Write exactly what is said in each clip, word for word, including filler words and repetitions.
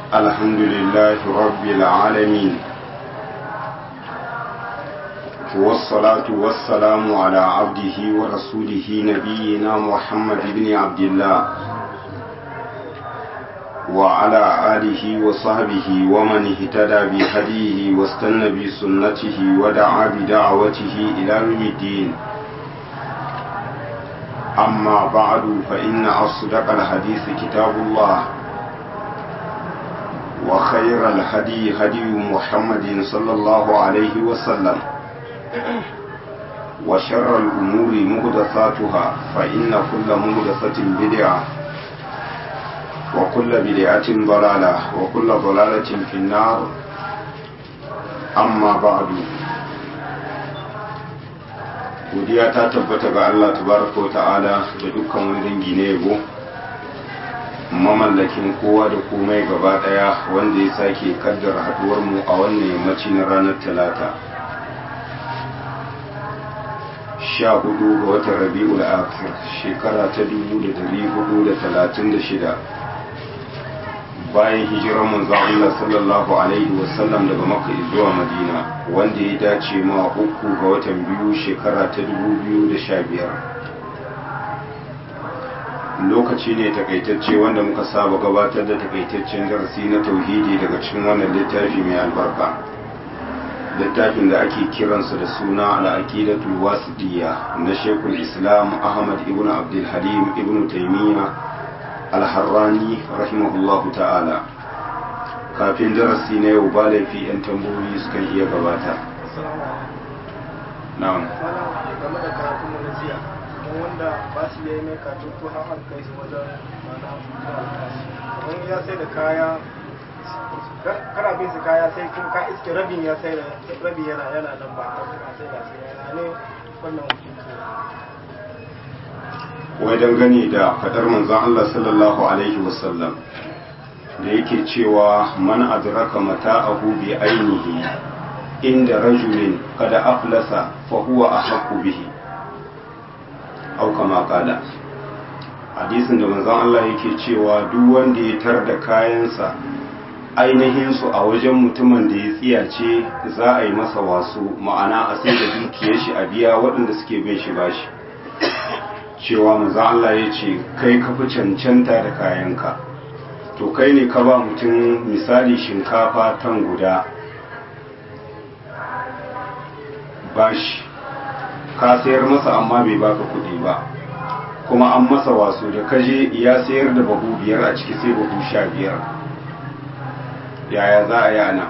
الحمد لله رب العالمين والصلاة والسلام على عبده ورسوله نبينا محمد بن عبد الله وعلى آله وصحبه ومن اهتدى بهديه واستنى بسنته ودعا بدعوته إلى يوم الدين. أما بعد فإن أصدق الحديث كتاب الله وخير الهدي هدي محمد صلى الله عليه وسلم وشر الأمور محدثاتها فإن كل محدثة بدعة وكل بدعة ضلالة وكل ضلالة في النار. أما بعد godiya ta tabbata ga Allah tabaraka wa ta'ala da dukkan wani dangi na yabo, mamallakin kowa da komai gaba daya, wanda ya sake kaddara haduwar mu a wannan yammaci na ranar talata sha hudu ga watan rabi'ul akhir shekara ta dubu da dari hudu da talatin da shida bayan hijirar manzon Allah sallallahu alaihi wasallam daga Makka zuwa Madina, wanda ya dace ma uku ga watan biyu shekara ta dubu biyu da sha biyar. Lokaci ne takaitacce wanda muka saba gabatar da takaitaccen darasi na tauhidi daga cikin wannan littafi mai albarka, littafin da ake kiransa da suna al-aqidatul wasitiyya na Sheikhul Islam Ahmad ibn Abdul Halim ibn Taymiyyah al-Harrani rahimahullahu ta'ala. Kafin darasi na yau ba laifi yan tambayoyi sukan iya gabata. Na'am. Game da karatun mu na jiya, don wanda ba su yi mai karatun ko har kai su wajen mana zuwa alƙasi. Kamar ya sai da kaya, kana bin su kaya sai kuma ka iske rabin ya sai da rabin yana yana nan ba ka sai da sai yana ne wannan hukunci. Wai dangane da fadar manzon Allah sallallahu alaihi wasallam da yake cewa man adraka mata'ahu bi ainihi inda rajulin kada aflasa fa huwa ahqqu bihi au kama qala. Hadisin da manzon Allah yake cewa duk wanda ya tar da kayansa ainihin su a wajen mutumin da ya tsiyace za a yi masa wasu, ma'ana a sai da dukiyar shi a biya waɗanda suke bin shi bashi. Cewa manzon Allah ya ce kai ka fi cancanta da kayanka, to kai ne ka ba mutum misali shinkafa tan guda bashi, ka sayar masa amma bai baka kuɗi ba, kuma an masa wasu da kaje ya sayar da bahu biyar a ciki sai bahu sha biyar, yaya za a yi ana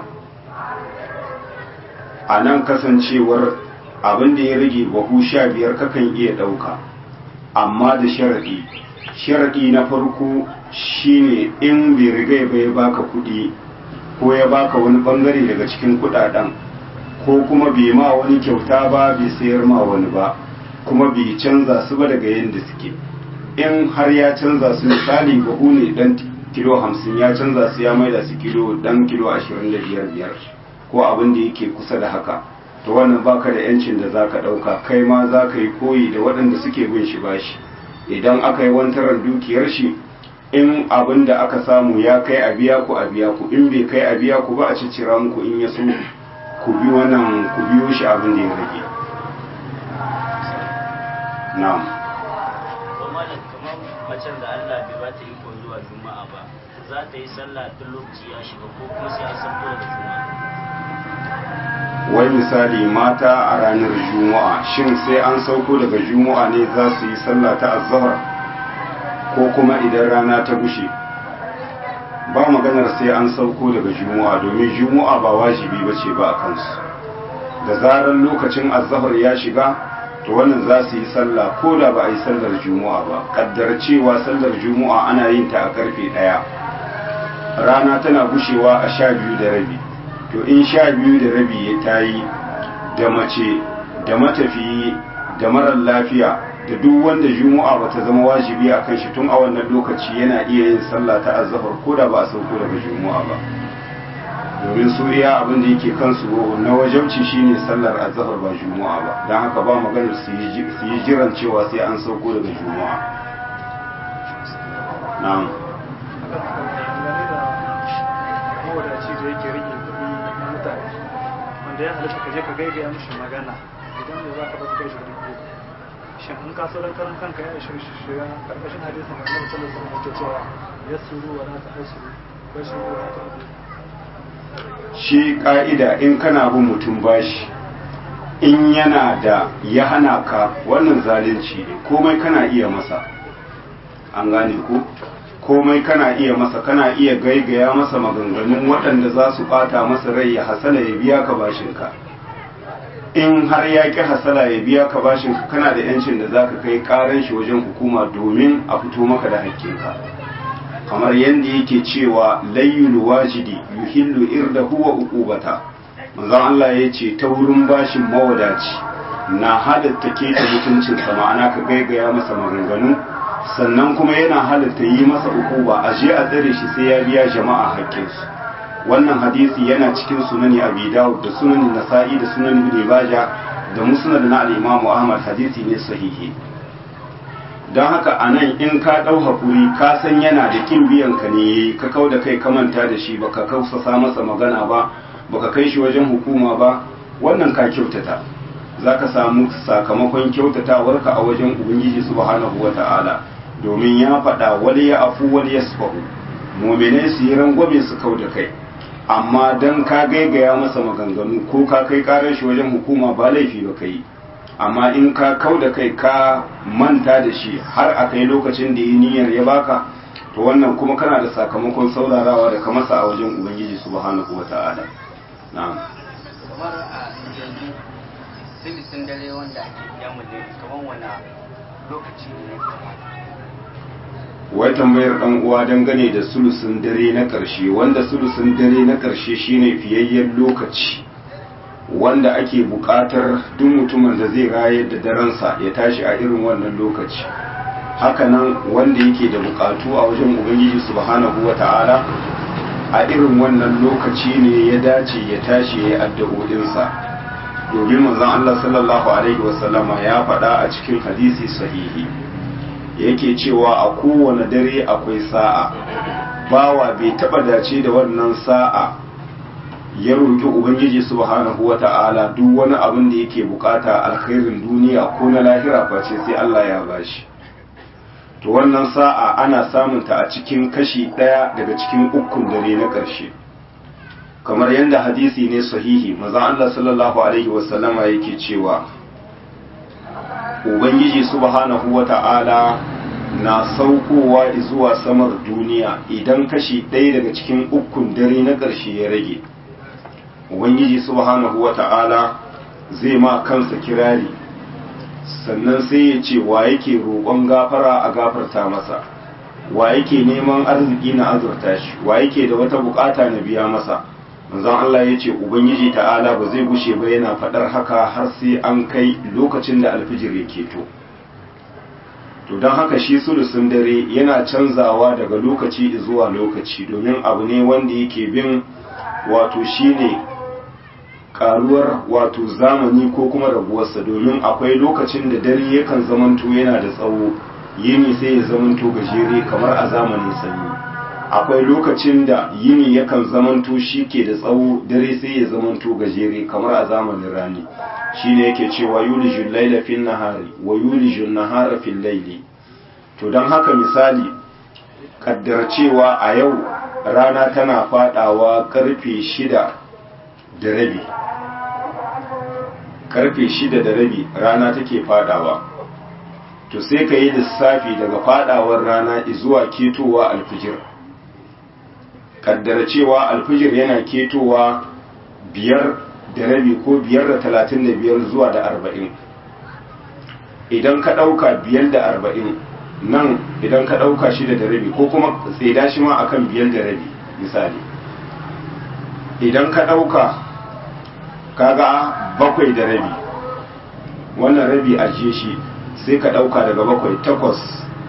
a nan kasancewar abin da ya rage bahu sha biyar kakan iya ɗauka, amma da sharaɗi sharaɗi na farko shine in bai riga ba ya baka kuɗi ko ya baka wani bangare daga cikin kuɗaɗen, ko kuma bai ma wani kyauta ba bai sayar ma wani ba, kuma bai canza su ba daga yadda suke. In har ya canza su, misali bahu ne dan kilo hamsin, ya canza su ya maida su kilo dan kilo ashirin da biyar biyar ko abin da yake kusa da haka, to wannan baka da yancin da zaka dauka, kai ma zaka yi koyi da waɗanda suke bin shi bashi. Idan aka yi wantarar dukiyar shi, in abin da aka samu ya kai a biya ku a biya ku, in bai kai a biya ku ba a ciccira muku, in ya so ku bi wannan ku biyo shi abin da ya rage. Na'am. Kamar macen da Allah bai ba ta iko zuwa juma'a ba, za ta yi sallah tun lokaci ya shiga ko kuma sai an sabto da juma'a? Wai misali mata a ranar juma'a, shin sai an sauko daga juma'a ne za su yi sallah ta azhar ko kuma idan rana ta gushe? Ba maganar sai an sauko daga juma'a, domin juma'a ba wajibi bace ba a kansu. Da zarar lokacin azhar ya shiga, to wannan za su yi sallah ko da ba a yi sallar juma'a ba. Kaddar cewa sallar juma'a ana yin ta a karfe ɗaya, rana tana gushewa a sha biyu da rabi, to in sha biyu da rabi ya tayi, da mace da matafiyi da marar lafiya da duk wanda juma'a bata zama wajibi a kan shi, tun a wannan lokaci yana iya yin sallah ta azhar ko da ba a sauko daga juma'a ba, domin su iya abin da yake kansu na wajabci shine sallar azhar ba juma'a ba. Dan haka ba maganar su yi jiran cewa sai an sauko daga juma'a. Na'am. da ya halitta ka je ka gaigaya mishi magana idan da za ka baka kai shi dubu shin in ka so dan karan kanka ya ishe shi shiga karkashin hadisin da Annabi sallallahu alaihi wasallam yake cewa yasuru wa la ta'suru bashiru wa la ta'dhu shi ka'ida in kana bin mutum bashi in yana da ya hana ka wannan zalunci ne komai kana iya masa an gane ku komai kana iya masa kana iya gaigaya masa maganganun waɗanda za su ɓata masa rai ya hasala ya biya ka bashinka in har ya ƙi hasala ya biya ka bashinka kana da yancin da za ka kai ƙaran shi wajen hukuma domin a fito maka da haƙƙinka kamar yadda yake cewa layyul wajidi yuhillu irdahu wa uqubata manzon Allah ya ce ta wurin bashin mawadaci na halatta keta mutuncinsa ma'ana ka gaigaya masa maganganu sannan kuma yana halatta yi masa ukuba a je a tsare shi sai ya biya jama'a haƙƙinsu wannan hadisi yana cikin sunani abi dawud da sunanin nasa'i da sunan ibn majah da musnad na al-imam ahmad hadisi ne sahihi don haka anan in ka dau hakuri ka san yana da kin biyan ka ne ka kau da kai ka manta da shi baka kausasa masa magana ba baka kai shi wajen hukuma ba wannan ka kyautata zaka samu sakamakon kyautatawarka a wajen ubangiji subhanahu wata'ala domin ya faɗa wali ya afu wali ya sufahu muminai su yi rangwame su kau da kai amma don ka gaigaya masa maganganu ko ka kai karar shi wajen hukuma ba laifi ba kai amma in ka kau da kai ka manta da shi har a kai lokacin da yi niyyar ya baka to wannan kuma kana da sakamakon saurarawa da ka masa a wajen ubangiji subhanahu wata'ala na'am kamar a yanzu silisin dare wanda ake yamun ne kamar wani lokaci ne ya kamata wai tambayar dan uwa dangane da sulusun dare na ƙarshe wanda sulusun dare na ƙarshe shine fiyayyen lokaci wanda ake buƙatar duk mutumin da zai rayar da daransa ya tashi a irin wannan lokaci hakanan wanda yake da buƙatu a wajen ubangiji subhanahu wata'ala a irin wannan lokaci ne ya dace ya tashi ya yi addu'o'insa domin manzon Allah sallallahu alaihi wasallama ya faɗa a cikin hadisi sahihi yake cewa a kowane dare akwai sa'a bawa bai taba dace da wannan sa'a ya roƙi ubangiji subhanahu wata'ala duk wani abin da yake bukata alkhairin duniya ko na lahira face sai Allah ya bashi to wannan sa'a ana samun ta a cikin kashi ɗaya daga cikin ukun dare na ƙarshe kamar yadda hadisi ne sahihi manzon Allah sallallahu alaihi wasallama yake cewa ubangiji subhanahu wata'ala na saukowa zuwa samar duniya idan kashi ɗaya daga cikin ukun dare na ƙarshe ya rage ubangiji subhanahu wata'ala zai ma kansa kirari sannan sai ya ce wa yake roƙon gafara a gafarta masa wa yake neman arziki na azurta shi wa yake da wata bukata na biya masa manzon Allah ya ce ubangiji ta'ala ba zai gushe ba yana faɗar haka har sai an kai lokacin da alfijir ya keto to don haka shi sulusun dare yana canzawa daga lokaci zuwa lokaci domin abu ne wanda yake bin wato shine karuwar wato zamani ko kuma rabuwarsa domin akwai lokacin da dare yakan zamanto yana da tsawo yini sai ya zamanto gajere kamar a zamanin sanyi akwai lokacin da yini yakan zamanto shi ke da tsawo dare sai ya zamanto gajere kamar a zamanin rani shine yake cewa yulijul laila fil nahari wa yulijul nahara fil laili to don haka misali kaddar cewa a yau rana tana fadawa karfe shida da rabi karfe shida da rabi rana take fadawa to sai ka yi lissafi daga fadawar rana zuwa ketowa alfijir kaddara cewa alfijir yana ketowa biyar da rabi ko biyar da talatin da biyar zuwa da arba'in idan ka ɗauka biyar da arba'in nan idan ka ɗauka shida da rabi ko kuma tsaida shi ma akan biyar da rabi misali idan ka ɗauka kaga bakwai da rabi wannan rabi ajiye shi sai ka ɗauka daga bakwai takwas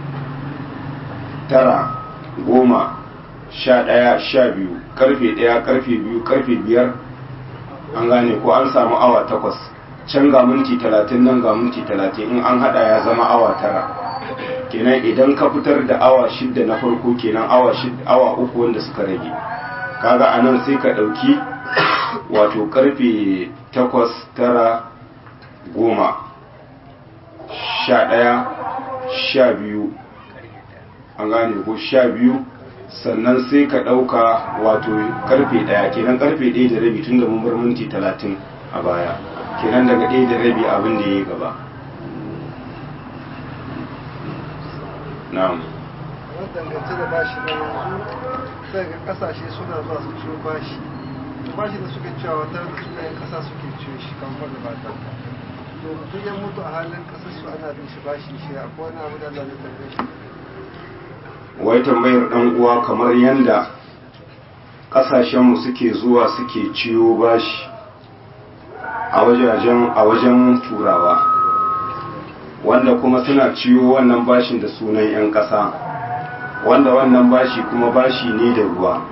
tara goma sha ɗaya sha biyu karfe ɗaya karfe biyu karfe biyar an gane ko an samu awa takwas can ga minti talatin nan ga minti talatin in an hada ya zama awa tara kenan idan ka fitar da awa shidda na farko kenan awa shidda awa uku wanda suka rage kaga anan sai ka ɗauki wato karfe takwas tara goma sha ɗaya sha biyu an gane ko sha biyu sannan sai ka ɗauka wato karfe ɗaya kenan karfe ɗaya da rabi tun da mun bar minti talatin a baya kenan daga ɗaya da rabi abin da ya yi gaba na'am dangance da bashi na yanzu sai ga kasashe suna zuwa su ciwo bashi bashi da suke cewa wata da suna yin kasa suke ciwo shi kamar da ba ta to mutum ya mutu a halin kasar su ana bin shi bashi shi akwai wani abu da Allah zai tambaye shi wai tambayar dan uwa kamar yanda kasashenmu suke zuwa suke ciwo bashi a wajen a wajen turawa wanda kuma suna ciwo wannan bashin da sunan 'yan ƙasa wanda wannan bashi kuma bashi ne da ruwa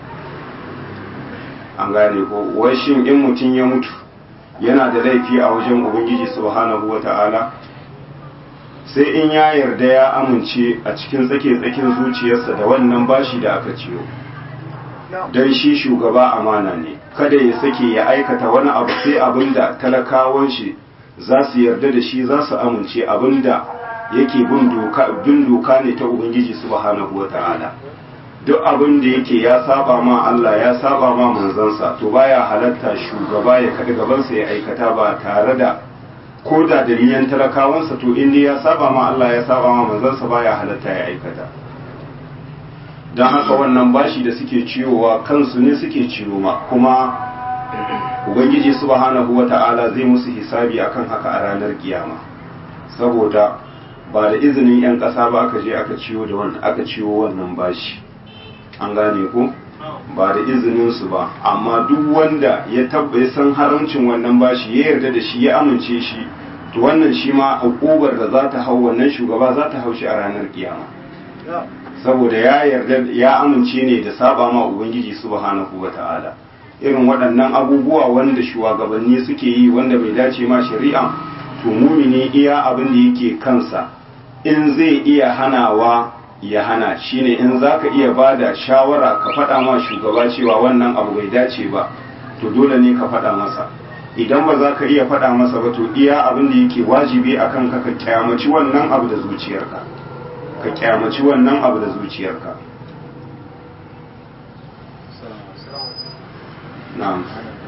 an gane ko wai shin in mutum ya mutu yana da laifi a wajen ubangiji subhanahu wata'ala sai in ya yarda ya amince a cikin tsake-tsakin zuciyarsa da wannan bashi da aka ciyo don shi shugaba amana ne kada ya sake ya aikata wani abu sai abinda talakawan shi za su yarda da shi za su amince abinda yake bin doka ne ta ubangiji subhanahu wata'ala duk abin da yake ya saba ma Allah ya saba ma manzansa to baya halatta shugaba ya kada gabansa ya aikata ba tare da ko da dalilan talakawansa to inda ya saba ma Allah ya saba ma manzansa baya halatta ya aikata don haka wannan bashi da suke ciwowa kansu ne suke ciwo ma kuma ubangiji subhanahu wata'ala zai musu hisabi akan haka a ranar kiyama saboda ba da izinin yan ƙasa ba aka je aka ciwo da wannan aka ciwo wannan bashi an gane ko ba da izinin su ba amma duk wanda ya tabbai san haramcin wannan bashi ya yarda da shi ya amince shi to wannan shi ma hukubar da za ta hau wannan shugaba za ta hau shi a ranar kiyama saboda ya yarda ya amince ne da saba ma ubangiji subhanahu wata'ala irin waɗannan abubuwa wanda shugabanni suke yi wanda bai dace ma shari'a to mumini iya abin da yake kansa in zai iya hanawa ya hana shine in zaka iya bada shawara ka faɗa ma shugaba cewa wannan abu bai dace ba to dole ne ka faɗa masa idan ba za ka iya faɗa masa ba to iya abin da yake wajibi a kanka ka kyamaci wannan abu da zuciyarka ka kyamaci wannan abu da zuciyarka na'am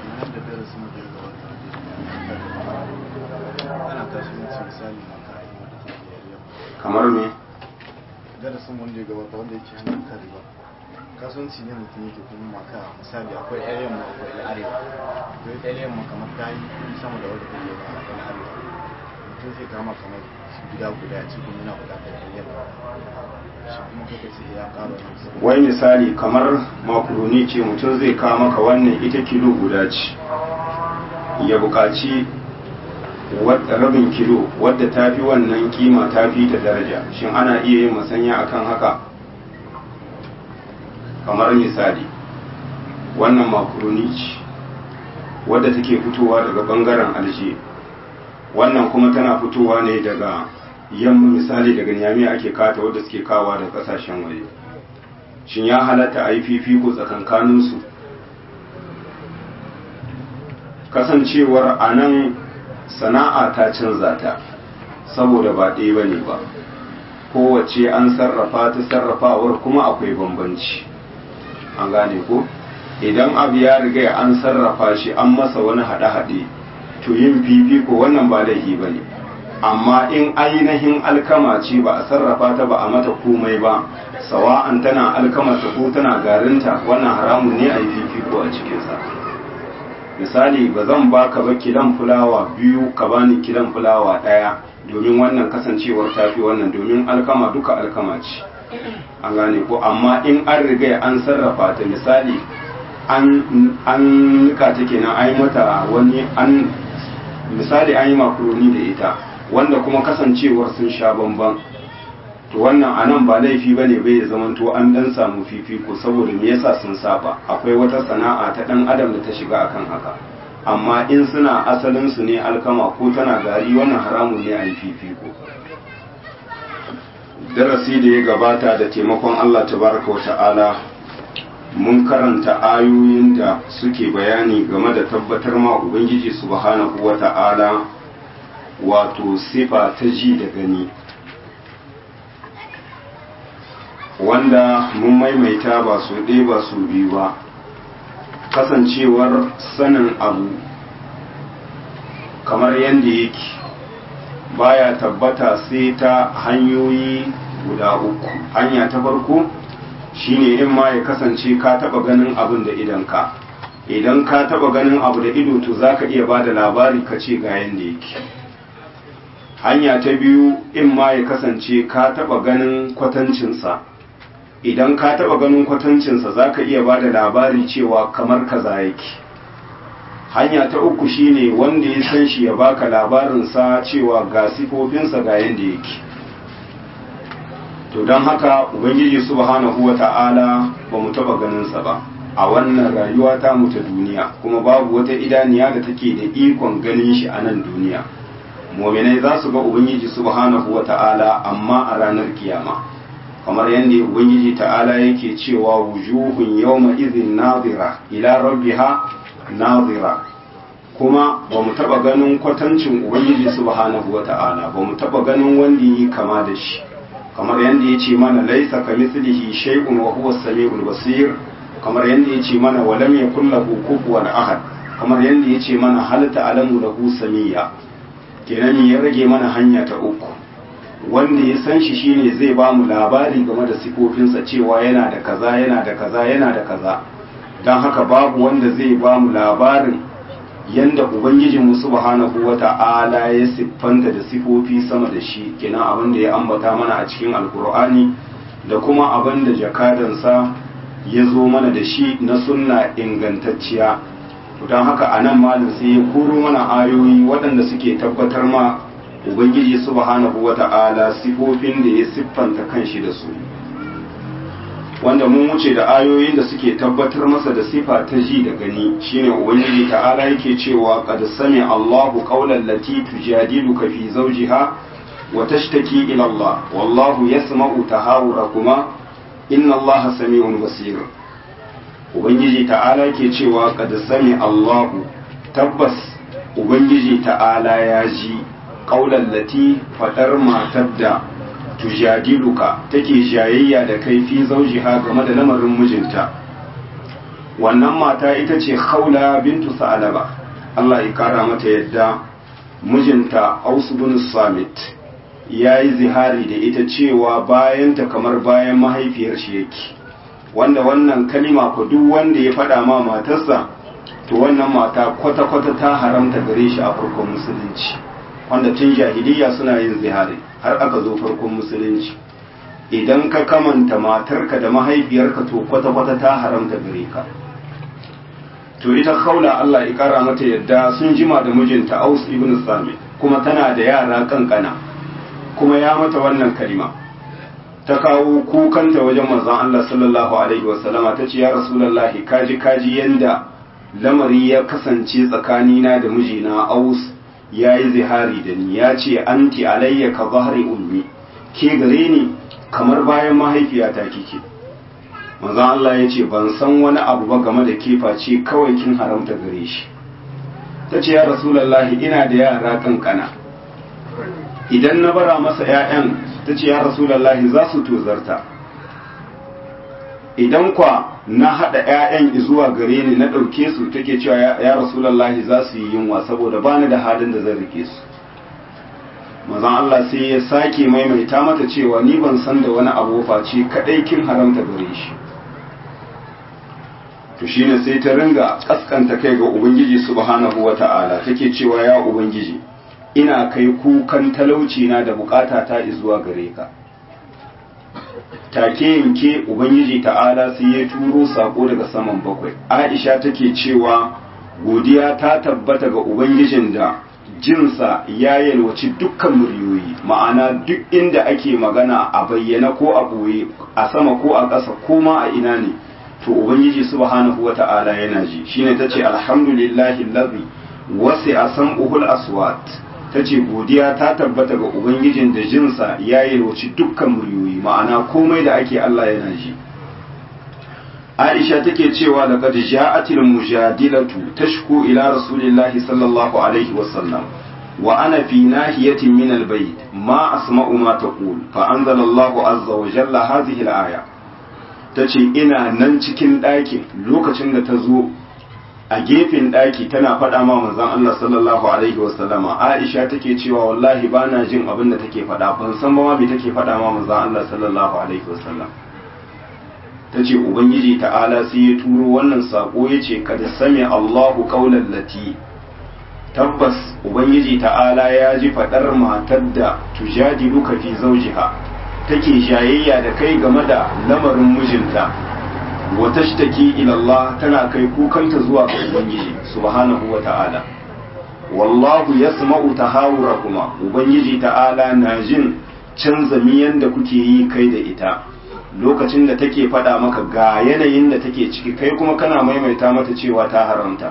kamar me darasin wanda ya gabata wanda yake hannun kan riba kasuwanci ne mutum yake kuma maka misali akwai ɗaya yamma akwai ɗaya arewa akwai ɗaya yamma kamar ta yi kuɗi sama da wadda take ba a ɗaya arewa mutum zai kama kamar gida guda ya ce kuma yana buƙatar ɗaya yamma shi kuma kaka ce ya ƙara wani wai misali kamar makaroni ce mutum zai kawo maka wannan ita kilo guda ce ya buƙaci rabin kilo wadda ta fi wannan kima ta fi ta daraja shin ana iya yin masanya akan haka kamar misali wannan makaroni ce wadda take fitowa daga bangaren alje wannan kuma tana fitowa ne daga yamma misali daga Niamey ake kata wadda suke kawa da kasashen waje shin ya halatta a yi fifiko tsakankaninsu kasancewar a nan sana'a ta canza ta saboda ba ɗaya ba ne ba kowace an sarrafa ta sarrafawar kuma akwai bambanci an gane ko idan abu ya riga an sarrafa shi an masa wani haɗe-haɗe to yin fifiko wannan ba laifi ba ne amma in ainihin alkama ce ba a sarrafa ta ba a mata komai ba sawa'an tana alkamata ko tana garinta wannan haramun ne a yi fifiko a cikinsa misali ba zan baka ba kilan fulawa biyu ka bani kilan fulawa ɗaya domin wannan kasancewar tafi wannan domin alkama duka alkama ce an gane ko amma in an riga an sarrafa ta misali an an nika ta kenan an yi mata wani an misali an yi makaroni da ita wanda kuma kasancewar sun sha bamban to wannan anan ba laifi bane bai zaman to an dan samu fifiko saboda me yasa sun saba akwai wata sana'a ta dan adam da ta shiga akan haka amma in suna asalin su ne alkama ko tana gari wannan haramun ne a yi fifiko darasi da ya gabata da taimakon Allah tabaraka wa ta'ala mun karanta ayoyin da suke bayani game da tabbatar ma ubangiji subhanahu wata'ala wato sifa ta ji da gani, wanda mun maimaita ba su ɗaya ba su biyu ba. Kasancewar sanin abu kamar yadda yake baya tabbata sai ta hanyoyi guda uku. Hanya ta farko shine in ma ya kasance ka taba ganin abin da idanka, idan ka taba ganin abu da ido to zaka iya bada labari ka ce ga yanda yake. Hanya ta biyu in ma ya kasance ka taba ganin kwatancinsa, idan ka taba ganin kwatancinsa zaka iya bada labari cewa kamar kaza yake. Hanya ta uku shine wanda ya san shi ya baka labarinsa cewa ga sifofinsa ga yanda yake. To don haka ubangiji subhanahu wata'ala ba mu taba ganinsa ba a wannan rayuwa ta mu ta duniya, kuma babu wata idaniya da take da ikon ganin shi a nan duniya. Mu'minai za su ga ubangiji subhanahu wata'ala amma a ranar kiyama, kamar yadda ubangiji ta'ala yake cewa wujuhun yawma idhin nadira ila rabbiha nadira. Kuma ba mu taba ganin kwatancin ubangiji subhanahu wata'ala, ba mu taba ganin wanda yi kama da shi, kamar yadda ya ce mana laisa ka mislihi shay'un wa huwa as-sami'ul basir, kamar yadda ya ce mana walam yakul lahu kufuwan ahad, kamar yadda ya ce mana hal ta'lamu lahu samiyya. Kenan ya rage mana hanya ta uku, wanda ya san shi shine zai ba mu labari game da sifofinsa cewa yana da kaza yana da kaza yana da kaza. Dan haka babu wanda zai ba mu labarin yanda ubangijinmu subhanahu wata'ala ya siffanta da sifofi sama da shi, kenan abin da ya ambata mana a cikin alkur'ani da kuma abin da jakadansa ya zo mana da shi na sunna ingantacciya. don haka a nan malin sai ya koro mana ayoyi waɗanda suke tabbatar ma ubangiji subhanahu wata'ala sifofin da ya siffanta kanshi da su, wanda mun wuce da ayoyin da suke tabbatar masa da sifa ta ji da gani. Shine ubangiji ta'ala yake cewa qad sami Allahu qawlan lati tujadiluka fi zawjiha wa tashtaki ila Allah wallahu yasma'u tahawurakuma inna Allaha sami'un basir. Ubangiji ta'ala yake cewa qad sami Allahu, tabbas ubangiji ta'ala ya ji qawlan lati fadar matar da tujadiluka take jayayya da kai fi zawjiha game da lamarin mijinta. Wannan mata ita ce Khawla bintu Sa'alaba, Allah ya kara mata yadda. Mijinta Aus bin Samit yayi zihari da ita cewa bayanta kamar bayan mahaifiyar shi yake, wanda wannan kalima ko duk wanda ya faɗa ma matarsa to wannan mata kwata-kwata ta haramta gare shi a farkon musulunci, wanda tun jahiliya suna yin zihari har aka zo farkon musulunci. Idan ka kamanta matarka da mahaifiyarka to kwata-kwata ta haramta gare ka. To ita Khawla, Allah ya kara mata yadda, sun jima da mijinta Aus ibn Samit, kuma tana da yara kankana, kuma ya mata wannan kalima. Ta kawo kukanta wajen manzon Allah sallallahu alaihi wasallama, ta ce ya rasulullahi kaji kaji yanda lamari ya kasance tsakanina da mijina Aus, ya yi zihari da ni, ya ce anti alayya ka zahri ummi, ke gare ni kamar bayan mahaifiyata kike. Manzon Allah ya ce ban san wani abu ba game da ke face kawai kin haramta gare shi. Ta ce ya rasulullahi ina da yara kankana, idan na bara masa 'ya'yan, ta ce ya rasulullahi za su tozarta, idan kwa na haɗa 'ya'yan zuwa gare ni na ɗauke su, take cewa ya rasulullahi za su yi yunwa saboda bani da halin da zan rike su. Manzon Allah sai ya sake maimaita mata cewa ni ban san da wani abu face kadai kin haramta gare shi. To shine sai ta ringa kaskanta kai ga ubangiji subhanahu wata'ala, take cewa ya ubangiji ina kai kukan talauci na da bukata ta zuwa gare ka. Take yanke ubangiji ta'ala sai ya turo sako daga saman bakwai. Aisha take cewa godiya ta tabbata ga ubangijin da jinsa ya yalwaci dukkan muryoyi, ma'ana duk inda ake magana a bayyana ko a ɓoye, a sama ko a ƙasa ko ma a ina ne, to ubangiji subhanahu wata'ala yana ji. Shine tace alhamdulillahi allazi wasi'a sam'uhul aswat, tace godiya ta tabbata ga ubangijin da jinsa ya yalwaci dukkan muryoyi, ma'ana komai da ake Allah yana ji. Aisha take cewa laqad ja'atil mujadilatu tashku ila rasulillahi sallallahu alaihi wasallam wa ana fi nahiyatin min albayt ma asma'u ma taqul fa anzala Allahu azza wa jalla hadhihi al-aya tace ina nan cikin ɗakin lokacin da ta zo a gefen ɗaki tana faɗa ma manzon Allah sallallahu alaihi wasallama. Aisha take cewa wallahi bana jin abin da take faɗa, ban san ba ma me take faɗa ma manzon Allah sallallahu alaihi wasallam. ta ce ubangiji ta'ala sai ya turo wannan sako ya ce kada sami Allahu qawlan lati, tabbas ubangiji ta'ala ya ji fadar matar da tujadiluka fi zawjiha take jayayya da kai game da lamarin mijinta wa tashtaki ila Allah tana kai kukanta zuwa ga ubangiji subhanahu wa ta'ala. wallahu yasma'u tahawurakuma, ubangiji ta'ala na jin canza miyan da kuke yi kai da ita lokacin da take faɗa maka ga yanayin da take ciki, kai kuma kana maimaita mata cewa ta haramta.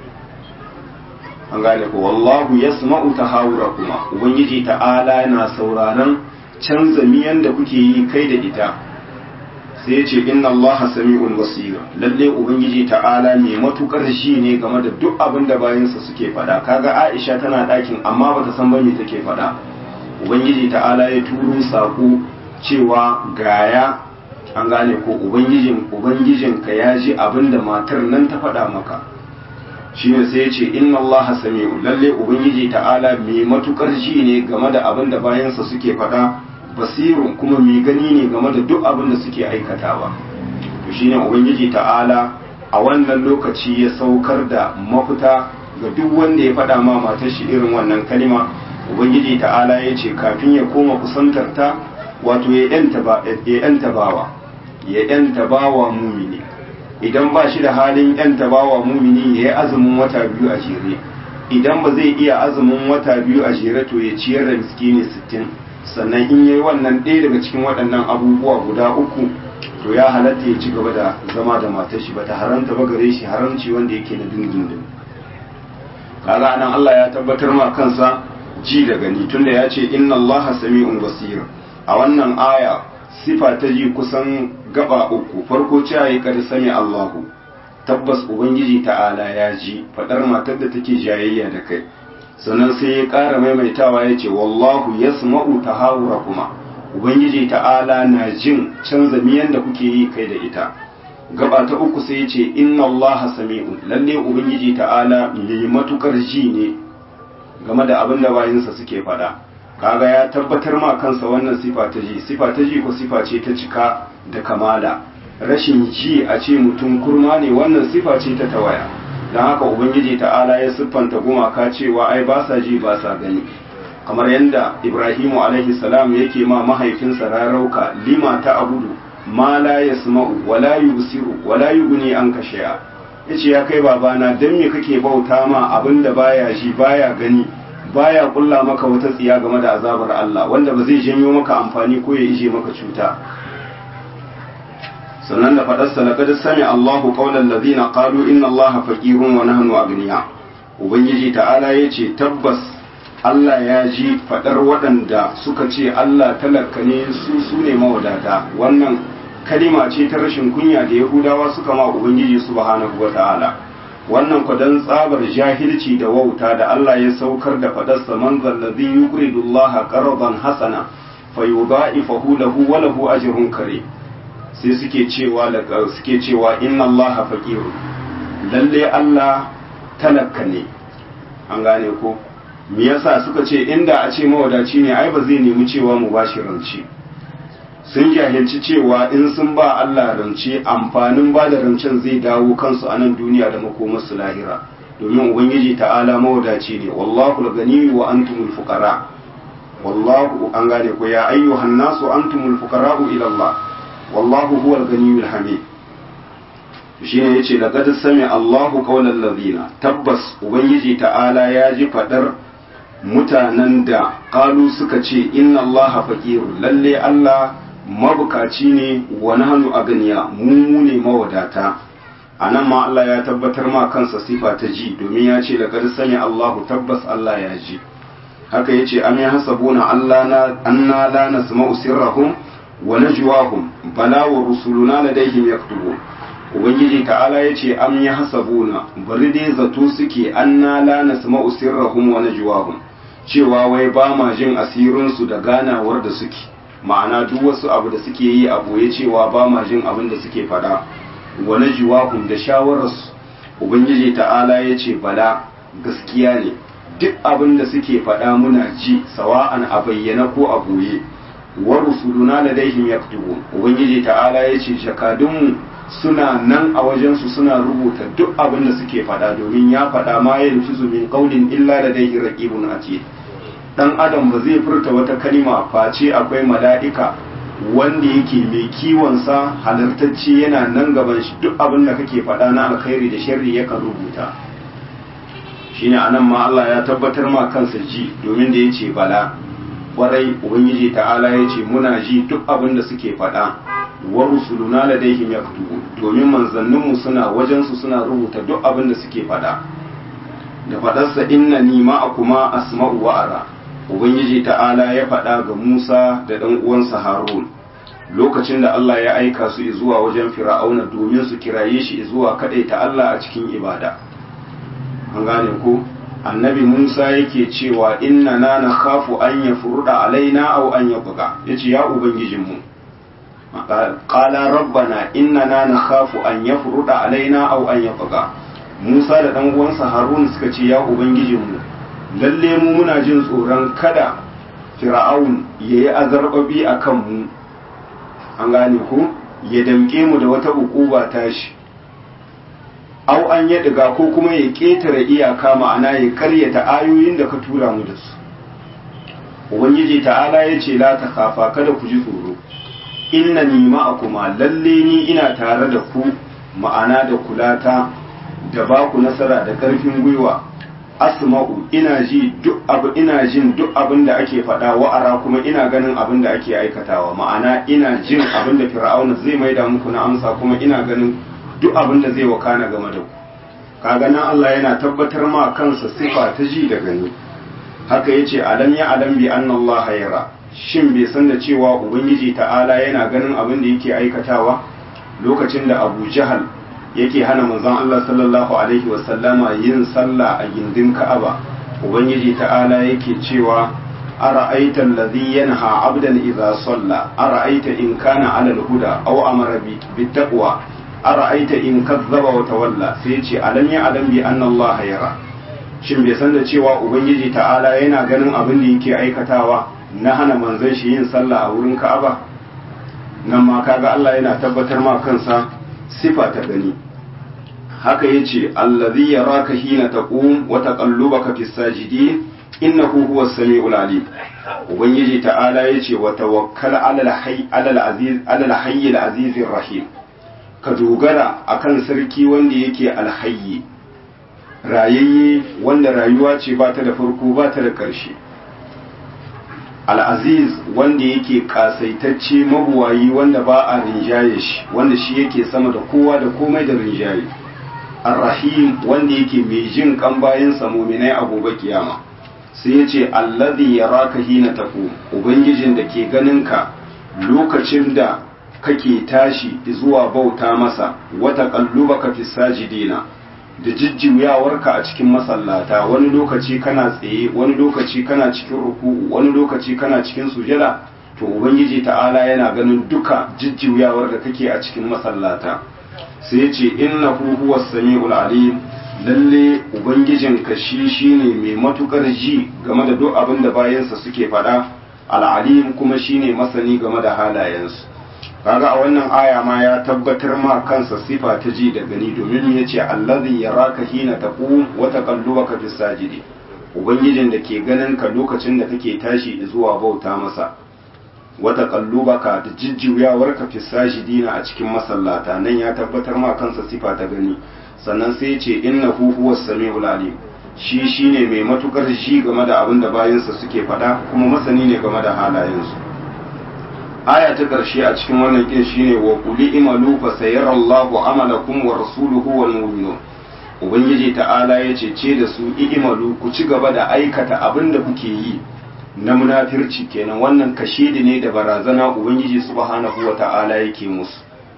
An gane ko wallahu yasma'u tahawurakuma, ubangiji ta'ala yana sauraron canza miyan da kuke yi kai da ita. Sai ya ce inna allaha sami'un basir, lalle ubangiji ta'ala ne matukar shi ne game da duk abin da bayansa suke faɗa. Kaga Aisha tana ɗakin amma bata san ba me take faɗa. Ubangiji ta'ala ya turo sako cewa gaya, an gane ko ubangijin ubangijinka ya ji abinda matar nan ta faɗa maka. Shi ne sai ya ce inna allaha sami'u, lalle ubangiji ta'ala mai matukar ji ne game da abinda bayansa suke faɗa, basirun kuma mai gani ne game da duk abinda suke aikatawa. To shine ubangiji ta'ala a wannan lokaci ya saukar da mafita ga duk wanda ya faɗa ma matar shi irin wannan kalima. Ubangiji ta'ala ya ce kafin ya koma kusantar ta, wato ya yanta bawa ya yanta bawa mumini, idan ba shi da halin yanta bawa mumini ya yi azumin wata biyu a jere, idan ba zai iya azumin wata biyu a jere to ya ciyar da miskini sittin. Sannan in yayi wannan ɗaya daga cikin waɗannan abubuwa guda uku to ya halatta ya ci gaba da zama da matar shi, bata haramta ba gare shi haramci wanda yake na dindindin. Kaga anan Allah ya tabbatar ma kansa ji da gani, tunda ya ce inna allaha sami'un basir. A wannan aya sifa ta ji kusan gaba uku, farko cewa ya kada sami Allahu, tabbas ubangiji ta'ala ya ji fadar matar da take jayayya da kai. Sannan sai ya ƙara maimaitawa ya ce wallahu yasma'u tahawurakuma, ubangiji ta'ala na jin canza miyan da kuke yi kai da ita. Gaba ta uku sai ya ce inna allaha sami'un, lalle ubangiji ta'ala mai matukar ji ne game da abin da bayinsa suke faɗa. Kaga ya tabbatar ma kansa wannan sifa ta ji, sifa ta ji ko sifa ce ta cika da kamala. Rashin ji a ce mutum kurma ne, wannan sifa ce ta tawaya. Don haka ubangiji ta'ala ya siffanta gumaka cewa ai ba sa ji ba sa gani, kamar yadda Ibrahimu alaihi salam yake ma mahaifinsa rarauka lima ta abudu ma la yasma'u wa la yubsiru wa la yughni anka shay'a. Yace ya kai babana dan me kake bauta ma abinda baya ji baya gani baya kulla maka wata tsiya game da azabar Allah, wanda ba zai janyo maka amfani ko ya ije maka cuta. Sannan da faɗarsa laqad sami Allahu qawlan ladhina qalu inna Allaha faqirun wa nahnu aghniya. Ubangiji ta'ala yace tabbas Allah ya ji faɗar waɗanda suka ce Allah talaka ne su su ne mawadata. Wannan kalima ce ta rashin kunya da Yahudawa suka ma Ubangiji subhanahu wa ta'ala. Wannan kwadan tsabar jahilci da wauta da Allah ya saukar da faɗarsa man zallazi yuqridu Allah qardan hasana fayudha'ifahu lahu wa lahu ajrun karim. Sai suke cewa suke cewa inna Allah faqirun, lalle Allah talaka ne. An gane ko me yasa suka ce inda a ce mawadaci ne ai ba zai nemi cewa mu bashi rance. Sun jahilci cewa in sun ba Allah rance amfanin ba da rancen zai dawo kansu a nan duniya da makomarsu lahira, domin ubangiji ta'ala mawadaci ne. Wallahu al-ghani wa antumul fuqara, wallahu an gane ko ya ayyuhan nasu antumul fuqara ila Allah wallahu huwal ghaniyyul hamid. Shine yace laqad sami Allahu qawlal ladina, tabbas ubangiji ta'ala ya ji fadar mutanen da qalu suka ce inna Allaha faqirun, lalle Allah mabukaci ne wa nahnu aganiya, mu ne mawadata. Anan ma Allah ya tabbatar ma kansa sifa ta ji, domin ya ce laqad sami Allahu, tabbas Allah ya ji. Haka yace am yahsabuna Allah anna la nasma'u sirrahum wa najwahum bala wa rusuluna ladayhim yaktubun. ubangiji ta'ala ya ce am ya hasabuna bari dai zato suke anna la nasma'u sirrahum wa najwahum cewa wai ba ma jin asirinsu da ganawar da suke ma'ana duk wasu abu da suke yi a boye cewa ba ma jin abin da suke fada wa najwahum da shawararsu ubangiji ta'ala ya ce bala gaskiya ne duk abin da suke fada muna ji sawa'an a bayyana ko a boye wa rusuluna ladaihim yaktubun ubangiji ta'ala ya ce jakadunmu suna nan a wajensu suna rubuta duk abin da suke fada domin ya fada ma ya nufi min qaulin illa ladaihi raqibun atid dan adam ba zai furta wata kalima face akwai mala'ika wanda yake mai kiwon sa halartacce yana nan gaban shi duk abin da kake fada na alkhairi da sharri yakan rubuta shine anan ma Allah ya tabbatar ma kansa ji domin da yace bala kwarai ubangiji ta'ala yace muna ji duk abin da suke fada wa rusuluna ladaihim yaktubu domin manzanninmu suna wajensu suna rubuta duk abin da suke fada da fadarsa innani ma'akuma asma'u wa ara ubangiji ta'ala ya fada ga Musa da dan uwansa Harun lokacin da Allah ya aika su zuwa wajen Fir'auna domin su kiraye shi zuwa ta Allah a cikin ibada an gane ko annabi Musa yake cewa inna na nakhafu an yafruda alaina aw an yabqa yace ya ubangijinmu qala rabbana innana nakhafu an yafruda alaina aw an yabqa Musa da dan uwansa Harun suka ce ya ubangijinmu lalle mu muna jin tsoron kada Fir'aun yayi azarbabi akan mu an gane ko ya damke mu da wata ukuba tashi aw an ya diga ko kuma ya ketare iyaka ma'ana ya karyata ayoyin da ka tura mu da su ubangiji ta'ala ya ce la ta khafa kada ku ji tsoro innani ma'akuma lalle ni ina tare da ku ma'ana da kulata da ba ku nasara da karfin gwiwa asma'u ina ji duk abu ina jin duk abin da ake faɗa wa'ara kuma ina ganin abin da ake aikatawa ma'ana ina jin abin da fir'auna zai maida muku na amsa kuma ina ganin duk abin da zai wakana game da ku kaga nan Allah yana tabbatar ma kansa sifa ta ji da gani haka yace alam ya alam bi anna Allah yara shin bai san da cewa ubangiji ta'ala yana ganin abin da yake aikatawa lokacin da Abu Jahal yake hana manzon Allah sallallahu alaihi wa sallama yin sallah a gindin Ka'aba ubangiji ta'ala yake cewa ara'aita alladhi yanha 'abdan idza salla ara'aita in kana 'ala al-huda aw amara bit taqwa ara'aita in kazzaba wa tawalla sai yace alam ya alam bi anna Allah yara shin bai san da cewa ubangiji ta'ala yana ganin abin da yake aikatawa na hana manzon shi yin sallah a wurin Ka'aba nan ma kaga Allah yana tabbatar ma kansa sifa ta gani haka yace allazi yaraka hina taqum wa taqallubaka fis sajidin innahu huwas samiul alim ubangiji ta'ala yace wa tawakkal 'alal hayy 'alal aziz 'alal hayy al azizir rahim ka dogara akan sarki wanda yake alhayyi rayayye wanda rayuwa ce ba ta da farko ba ta da ƙarshe al'aziz wanda yake kasaitacce mabuwayi wanda ba a rinjaye shi wanda shi yake sama da kowa da komai da rinjaye ar-rahim wanda yake mai jin kan bayan muminai a gobe kiyama sai ya ce allazi yaraka hina taqum ubangijin da ke ganin ka lokacin da kake tashi zuwa bauta masa wata kallubaka fi sajidina da jijjiyawarka a cikin masallata wani lokaci kana tsaye wani lokaci kana cikin ruku'u wani lokaci kana cikin sujada to ubangiji ta'ala yana ganin duka jijjiyawar da kake a cikin masallata sai ya ce innahu huwas samiul alim lalle ubangijinka shi shine mai matukar ji game da duk abin da bayansa suke faɗa al-alim kuma shine masani game da halayensu kaga a wannan aya ma ya tabbatar ma kansa sifa ta ji da gani domin ya ce allazi yaraka hina taqum wa taqallubaka fis sajidi ubangijin da ke ganin ka lokacin da kake tashi zuwa bauta masa wa taqallubaka da jijjiyawarka fis sajidina a cikin masallata nan ya tabbatar ma kansa sifa ta gani sannan sai ya ce innahu huwas samiul alim shi shine mai matukar ji game da abin da bayansa suke faɗa kuma masani ne game da halayensu aya ta ƙarshe a cikin wannan kin shine wa quli imalu fa sayarallahu amalakum wa rasuluhu wal mu'minun ubangiji ta'ala yace ce da su imalu ku ci gaba da aikata abin da kuke yi na munafirci kenan wannan kashedi ne da barazana ubangiji subhanahu wa ta'ala yake musu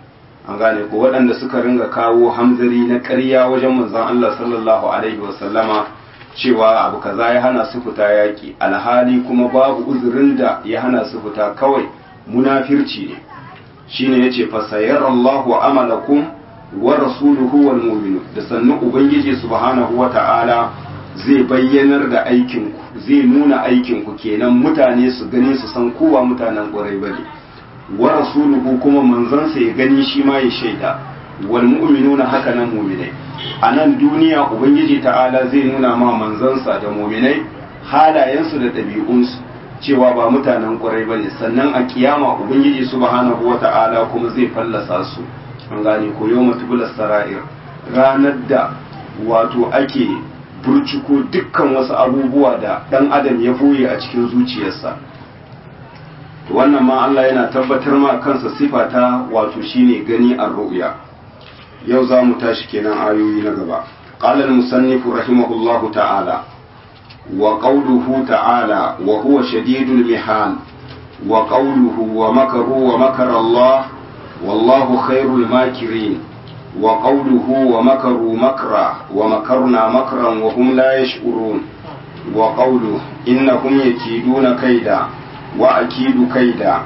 an gane ko waɗanda suka ringa kawo hamzari na ƙarya wajen manzon Allah sallallahu alaihi wasallama cewa abu kaza ya hana su fita yaƙi, alhali kuma babu uzurin da ya hana su fita, kawai munafirci ne. shine yace fasayarallahu amalakum wa rasuluhu wal mu'minun, da sannu ubangiji subhanahu wata'ala zai bayyanar da aikin ku, zai nuna aikin ku kenan mutane su gani su san kowa mutanen ƙwarai bane, wa rasuluhu kuma manzansa ya gani shi ma ya shaida, wal mu'minuna haka nan mu'minai. A nan duniya ubangiji ta'ala zai nuna ma manzansa da mu'minai halayensu da ɗabi'unsu cewa ba mutanen ƙwarai bane, sannan a kiyama ubangiji subhanahu wata'ala kuma zai fallasa su, an gane ko yawma tubulas sara'ir, ranar da wato ake burciko dukkan wasu abubuwa da ɗan adam ya boye a cikin zuciyarsa. Wannan ma Allah yana tabbatar ma kansa sifa ta wato shine gani a ru'ya. Yau za mu tashi kenan ayoyi na gaba. Qala al-musannif rahimahullahu ta'ala wa qawluhu ta'ala wa huwa shadidul mihal wa qawluhu wa makaru wa makara Allah wallahu khairul makirin wa qawluhu wa makaru makra wa makarna makran wa hum la yash'urun wa qawluhu innahum yakiduna kaida wa akidu kaida.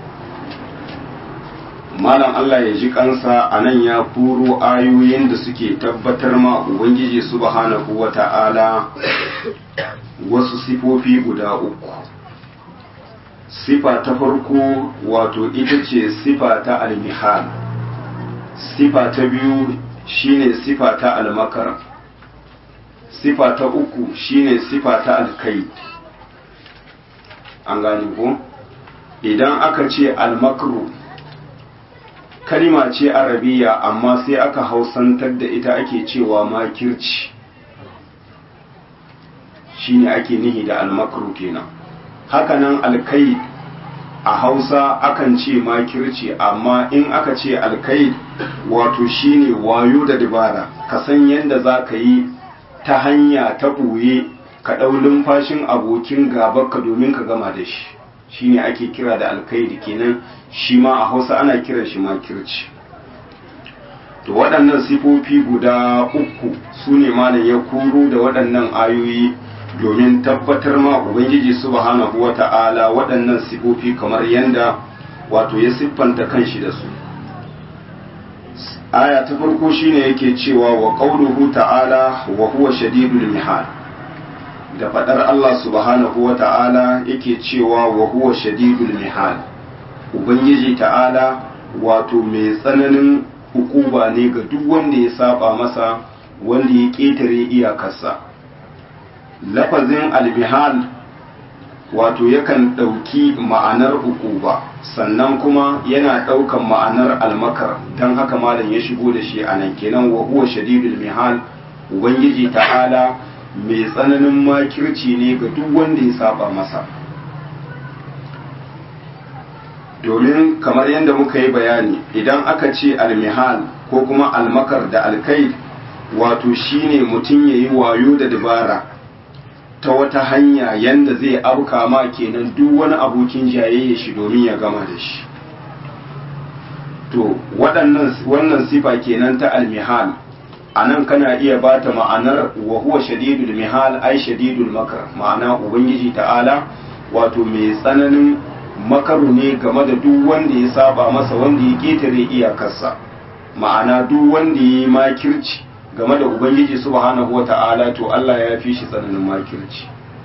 Malam Allah ya ji kansa a nan ya furo ayoyin da suke tabbatar ma Ubangiji subhanahu wa ta'ala wasu sifofi guda uku. Sifa ta farko wato ita ce sifa ta almihal, sifa ta biyu shine sifa ta almakar, sifa ta uku shine sifa ta alkai. An gane ko? Idan aka ce almakru kalima ce arabiya amma sai aka hausantar da ita ake cewa makirci, shine ake nihi da almakru kenan. Hakanan alkaid a hausa akan ce makirci, amma in aka ce alkaid wato shine wayo da dabara, ka san yadda za ka yi ta hanya ta ɓoye ka ɗau lumfashin abokin gabarka domin ka gama da shi, shine ake kira da alkaidi kenan. Shi ma a hausa ana kiran shi makirci. To waɗannan sifofi guda uku su ne malam ya kuro da waɗannan ayoyi domin tabbatar ma ubangiji subhanahu wata'ala waɗannan sifofi kamar yanda wato ya siffanta kanshi da su. Aya ta farko shine yake cewa wa qauluhu ta'ala wa huwa shadidul mihal, da faɗar Allah subhanahu wata'ala yake cewa wa huwa shadidul mihal, Ubangiji ta'ala wato mai tsananin hukuba ne ga duk wanda ya saba masa, wanda ya ƙetare iyakarsa. Lafazin albihal wato yakan ɗauki ma'anar hukuba, sannan kuma yana ɗaukan ma'anar almakar, don haka malam ya shigo da shi a nan kenan wa huwa shadidul mihal, Ubangiji ta'ala mai tsananin makirci ne ga duk wanda ya saba masa. Domin kamar yadda muka yi bayani, idan aka ce almihal ko kuma almakar da alkaid wato shine mutum ya yi wayo da dabara ta wata hanya yanda zai abuka ma kenan duk wani abokin jayayya shi domin ya gama da shi. To waɗannan wannan sifa kenan ta almihal, a nan kana iya ba ta ma'anar wa huwa shadidul mihal ai shadidul makar, ma'ana ubangiji ta'ala wato mai tsananin makaru ne game da duk wanda ya saba masa, wanda ya ketare iyakarsa, ma'ana duk wanda ya yi makirci game da ubangiji subhanahu wata'ala to Allah ya fi shi tsananin makirci.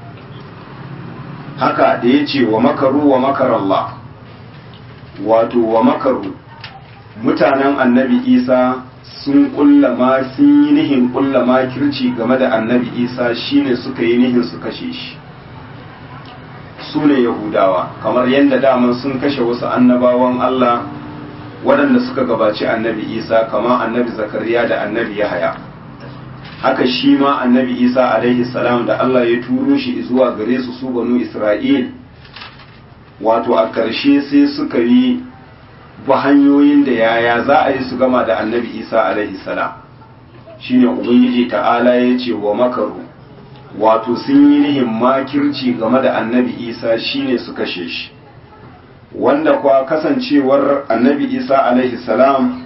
Haka da ya ce wa makaru wa makarallah, wato wa makaru mutanen annabi Isa sun kulla ma sun yi nihin kulla makirci game da annabi Isa, shine suka yi nihin su kashe shi. Su ne Yahudawa, kamar yadda daman sun kashe wasu annabawan Allah waɗanda suka gabaci annabi Isa, kama annabi Zakariya da annabi Yahaya. Haka shi ma annabi Isa alaihi salam da Allah ya turo shi zuwa gare su su banu Isra'il, wato a ƙarshe sai suka yi ba hanyoyin da yaya za a yi su gama da annabi Isa alaihi salam. Shine Ubangiji ta'ala ya ce wa makaru, wato sun yi nihin makirci game da annabi Isa shine su kashe shi, wanda kwa kasancewar annabi Isa alaihi salam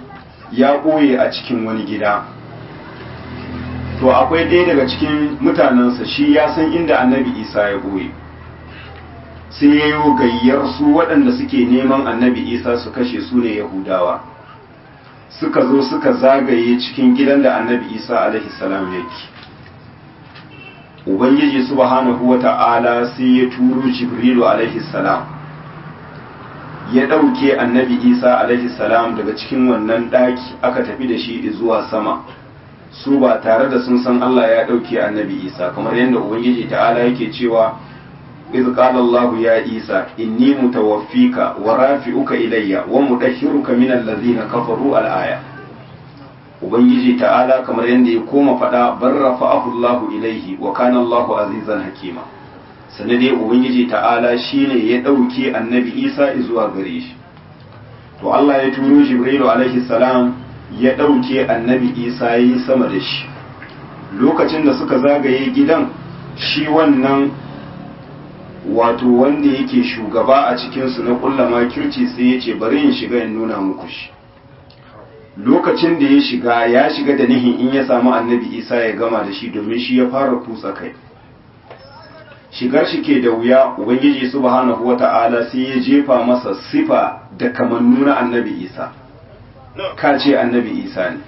ya ɓoye a cikin wani gida. To akwai ɗaya daga cikin mutanensa shi ya san inda annabi isa ya ɓoye, sai ya yi gayyar su waɗanda suke neman annabi isa su kashe su ne yahudawa, suka zo suka zagaye cikin gidan da annabi isa alaihi salam yake. Ubangiji subhanahu wa ta'ala sai ya turo jibrilu alaihi salam ya ɗauke annabi isa alaihi salam daga cikin wannan ɗaki aka tafi da shi zuwa sama, su ba tare da sun san Allah ya ɗauke annabi isa, kamar yadda ubangiji ta'ala yake cewa iz qala Allah ya isa inni mutawaffika wa rafi'uka ilayya wa mudahhiruka min allazina kafaru al-aya. ubangiji ta'ala kamar yadda ya koma faɗa bar rafa'ahu Allah ilaihi wa kana Allah azizan hakima. sanade ubangiji ta'ala shine ya ɗauke annabi isa zuwa gare shi. to Allah ya turo jibrilu alaihi salam ya ɗauke annabi isa yi sama da shi. lokacin da suka zagaye gidan, shi wannan wato wanda yake shugaba a cikinsu na kulla makirci sai ya ce bari in shiga in nuna muku shi. lokacin da ya shiga ya shiga da nihin in ya samu annabi isa ya gama da shi domin shi ya fara kutsa kai. shigar shi ke da wuya, ubangiji subhanahu wata'ala sai ya jefa masa sifa da kamannu na annabi isa, ka ce annabi isa ne.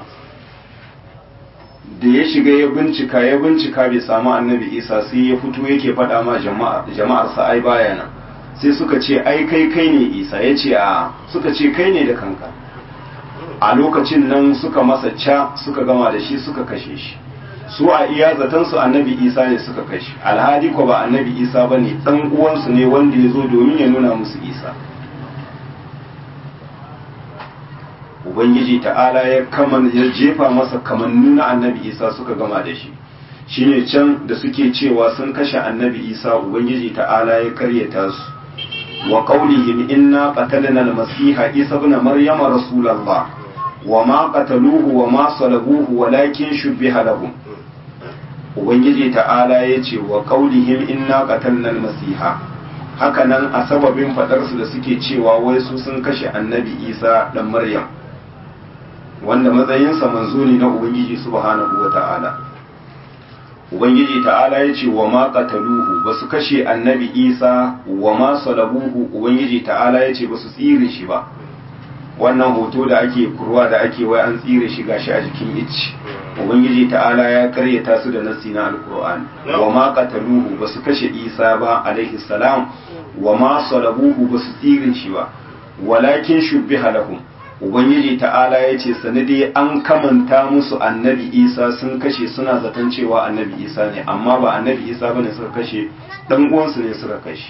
da ya shiga ya bincika ya bincika bai samu annabi isa sai ya fito yake faɗa ma jama'arsa ai baya nan. sai suka ce ai kai kai ne isa, ya ce a, suka ce kai ne da kanka. a lokacin nan suka masa ca suka gama da shi suka kashe shi. su a iya zatansu annabi isa ne suka kashe, alhali ko ba annabi isa ba ne, ɗan uwansu ne wanda ya zo domin ya nuna musu isa. ubangiji ta'ala ya kaman ya jefa masa kamannu na annabi isa suka gama da shi. shine can da suke cewa sun kashe annabi isa, ubangiji ta'ala ya karyata su wa qawlihim inna qatalna al-masiha isa ibn maryama rasulullah wa ma qataluhu wa ma salabuhu walakin shubbiha lahum. ubangiji ta'ala ya ce wa qawlihim inna qatalna al-masiha, hakanan a sababin fadar su da suke cewa wai su sun kashe annabi isa dan maryam, wanda matsayinsa manzo ne na ubangiji subhanahu wa ta'ala. ubangiji ta'ala ya ce wa ma qataluhu, ba su kashe annabi isa, wa ma salabuhu, ubangiji ta'ala ya ce ba su tsire shi ba. wannan hoto da ake kurwa da ake wai an tsire shi gashi a jikin icci, ubangiji ta'ala ya karyata su da nasi na alqur'ani. wa ma qataluhu, ba su kashe isa ba alaihi salam, wa ma salabuhu, ba su tsire shi ba, walakin shubbiha lahum, ubangiji ta'ala ya ce sanadi an kamanta musu annabi isa sun kashe, suna zaton cewa annabi isa ne, amma ba annabi isa bane suka kashe, dan uwansu ne suka kashe.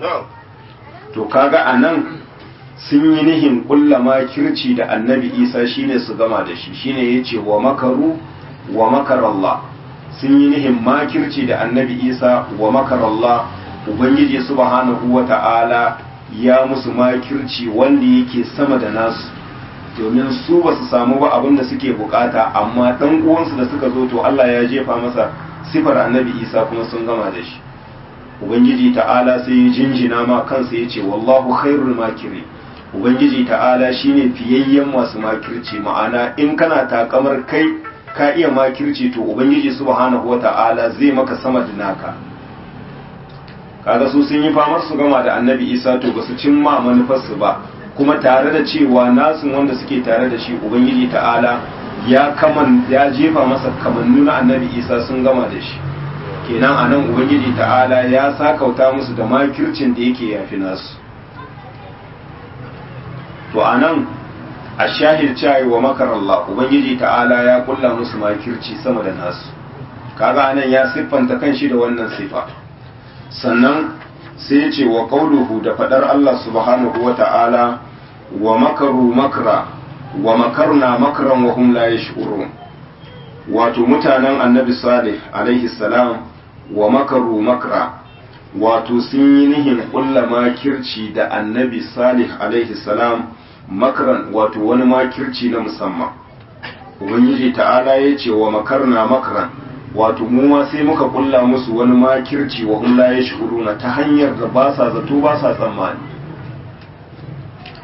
to kaga anan sun yi nihin kulla makirci da annabi isa shine su gama da shi, shine yace wa makaru wa makarallah, sun yi nihin makirci da annabi isa wa makarallah, ubangiji subhanahu wata'ala ya musu makirci wanda yake sama da nasu, domin su ba su samu ba abin da suke bukata, amma dan uwansu da suka zo to Allah ya jefa masa sifar annabi isa kuma sun gama da shi. ubangiji ta'ala sai ya jinjina ma kansa ya ce wallahu khairul makiri, ubangiji ta'ala shine fiyayyen masu makirci. ma'ana in kana takamar kai ka iya makirci to ubangiji subhanahu wata'ala zai maka sama da naka. kaga su sun yi famar su gama da annabi isa to ba su cimma manufarsu ba, kuma tare da cewa nasu wanda suke tare da shi ubangiji ta'ala ya kaman ya jefa masa kamannu na annabi isa sun gama da shi. kenan anan ubangiji ta'ala ya sakauta musu da makircin da yake yafi nasu. to anan a shahid cewa wa makar Allah, ubangiji ta'ala ya kulla musu makirci sama da nasu. kaga anan ya siffanta kanshi da wannan sifa. sannan sai ya ce wa qauluhu, da fadar Allah subhanahu wa ta'ala wa makaru makra wa makarna makran wa hum la yash'urun. wato mutanen annabi salih alaihi salam wa makaru makra, wato sun yi nihin kulla makirci da annabi salih alaihi salam, makran wato wani makirci na musamman. ubangiji ta'ala ya ce wa makarna makran, wato mu ma sai muka kulla musu wani makirci wa hum la yash'uruna, ta hanyar da ba sa zato ba sa tsammani.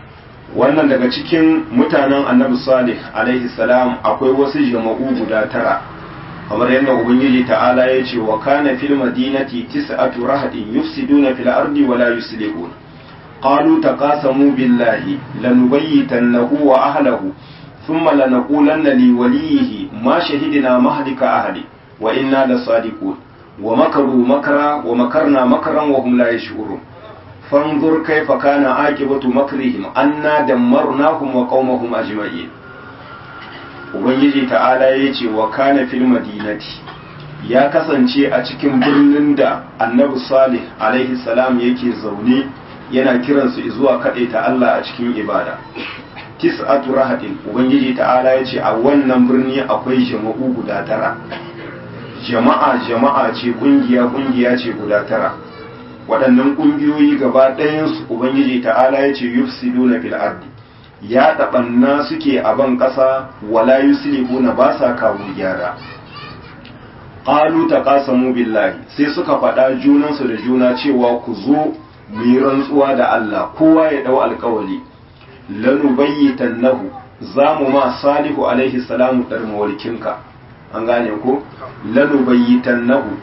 wannan daga cikin mutanen annabi salih alaihi salam akwai wasu jama'u guda tara kamar yadda ubangiji ta'ala ya ce wa kana fil madinati tis'atu rahadin yufsiduna fil ardi wa la yuslihun qalu taqasamu billahi lanubayyitannahu wa ahlihi thumma lanaqulanna li waliyhi ma shahidna mahlika ahli wa inna lasadiqun wa makaru makra wa makarna makran wa hum la yash'urun fanzur kaifa kana aqibatu makrihim anna dammarnahum wa qaumahum ajma'in ubangiji ta'ala yace wa kana fil madinati ya kasance a cikin birnin da annabi salih alaihi salam yake zaune yana kiransu zuwa ta Allah a cikin ibada tis'atu rahadin ubangiji ta'ala yace a wannan birni akwai jama'u guda tara jama'a jama'a ce kungiya kungiya ce guda tara waɗannan ƙungiyoyi gaba ɗayansu ubangiji ta'ala ya ce yufsiduna fil ardi ya ɗaɓanna suke a ban ƙasa wala yuslihuna ba sa kawo gyara qalu taqasamu billahi sai suka faɗa junansu da juna cewa ku zo mu yi rantsuwa da Allah kowa ya ɗau alƙawari lanubayyitannahu zamu ma salihu alaihi salamu dar mawalkinka an gane ko lanubayyitannahu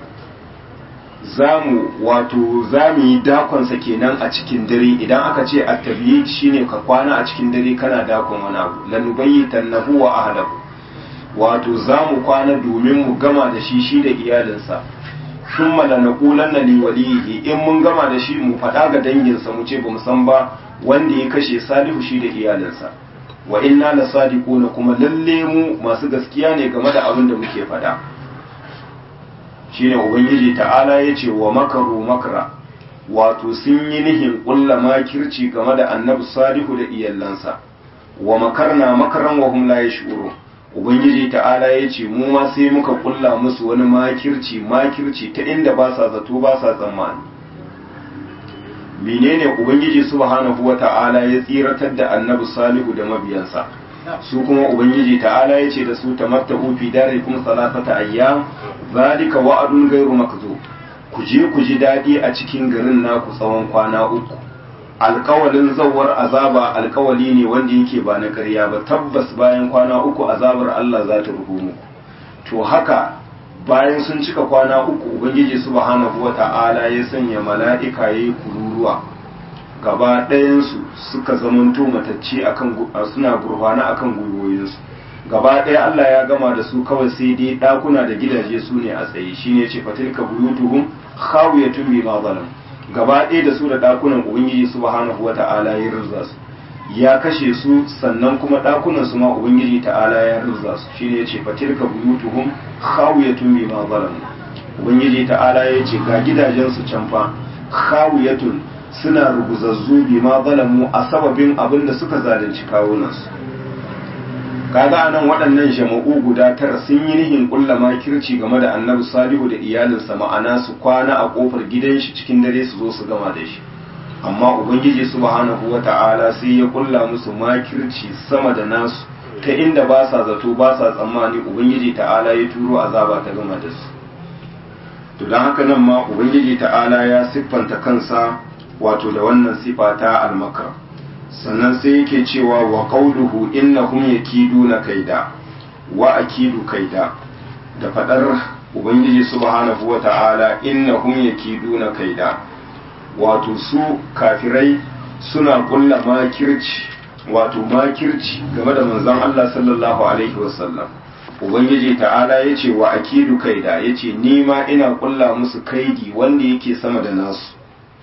zamu wato zamu yi dakonsa kenan a cikin dare idan aka ce at-tabiyyit shine ka kwana a cikin dare kana dakon wani abu lanubayyitannahu wa ahlahu wato zamu kwana domin mu gama da shi shi da iyalinsa thumma lanaqulanna li walihi in mun gama da shi mu faɗa ga danginsa mu ce bamu san ba wanda ya kashe salihu shi da iyalinsa wa inna lasadiquna kuma lalle mu masu gaskiya ne game da abin da muke faɗa shine ubangiji ta'ala yace wa makaru makra wato sun yi nihin kulla makirci game da annabi salihu da iyalansa wa makarna makaran wa hum la yash'urun ubangiji ta'ala yace mu ma sai muka kulla musu wani makirci makirci ta inda ba sa zato ba sa tsammani menene ubangiji subhanahu wata'ala ya tsiratar da annabi salihu da mabiyansa su kuma ubangiji ta'ala yace da su tamattahu fi darikum salasata ayyam zalika wa'adun ghairu makzub ku je ku ji dadi a cikin garin naku tsawon kwana uku alƙawalin zawar azaba alƙawali ne wanda yake ba na ƙarya ba tabbas bayan kwana uku azabar Allah za ta rubu muku to haka bayan sun cika kwana uku ubangiji subhanahu wata'ala ya sanya mala'ika yayi kururuwa gaba ɗayansu suka zamanto matacce akan suna gurfana akan gwiwoyinsu gaba ɗaya Allah ya gama da su kawai sai dai ɗakuna da gidaje su ne a tsaye shine ce fatilka buyutuhum khawiyatun bima zalam gaba ɗaya da su da ɗakunan ubangiji subhanahu wata'ala ya rizza su ya kashe su sannan kuma ɗakunan su ma ubangiji ta'ala ya rizza su shine yace fatilka buyutuhum khawiyatun bima zalam ubangiji ta'ala ya ce ga gidajen su can fa khawiyatun suna ruguzazzu bima zalamu a sababin abin da suka zalunci kawunansu kaga anan waɗannan jama'u guda tara sun yi nihin kulla makirci game da annabi salihu da iyalinsa ma'ana su kwana a kofar gidan shi cikin dare su zo su gama da shi amma ubangiji subhanahu wata'ala sai ya kulla musu makirci sama da nasu ta inda ba sa zato ba sa tsammani ubangiji ta'ala ya turo azaba ta gama da su to don haka nan ma ubangiji ta'ala ya siffanta kansa wato da wannan sifa ta almakar sannan sai yake cewa wa qawluhu innahum yakiduna kaida wa akidu kaida da fadar ubangiji subhanahu wata'ala innahum yakiduna kaida wato su kafirai suna kulla makirci wato makirci game da manzon Allah sallallahu alaihi wasallam ubangiji ta'ala yace wa akidu kaida yace ni ma ina kulla musu kaidi wanda yake sama da nasu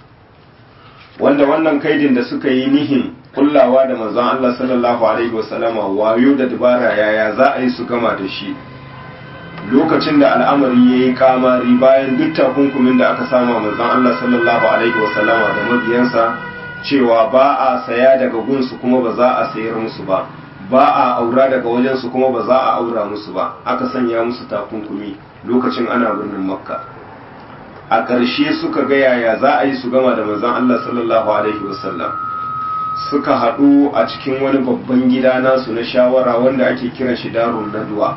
wanda wannan kaidin da suka yi nihin kullawa da manzon Allah sallallahu alaihi wasallama wayo da dabara yaya za a yi su gama da shi lokacin da al'amari yayi kamari bayan duk takunkumin da aka sama manzon Allah sallallahu alaihi wasallama da mabiyansa cewa ba a saya daga gunsu kuma ba za a sayar musu ba ba a aura daga wajensu kuma ba za a aura musu ba aka sanya musu takunkumi lokacin ana birnin makka a ƙarshe suka ga yaya za a yi su gama da manzon Allah sallallahu alaihi wasallam suka haɗu a cikin wani babban gida nasu na shawara wanda ake kiran shi darun nadwa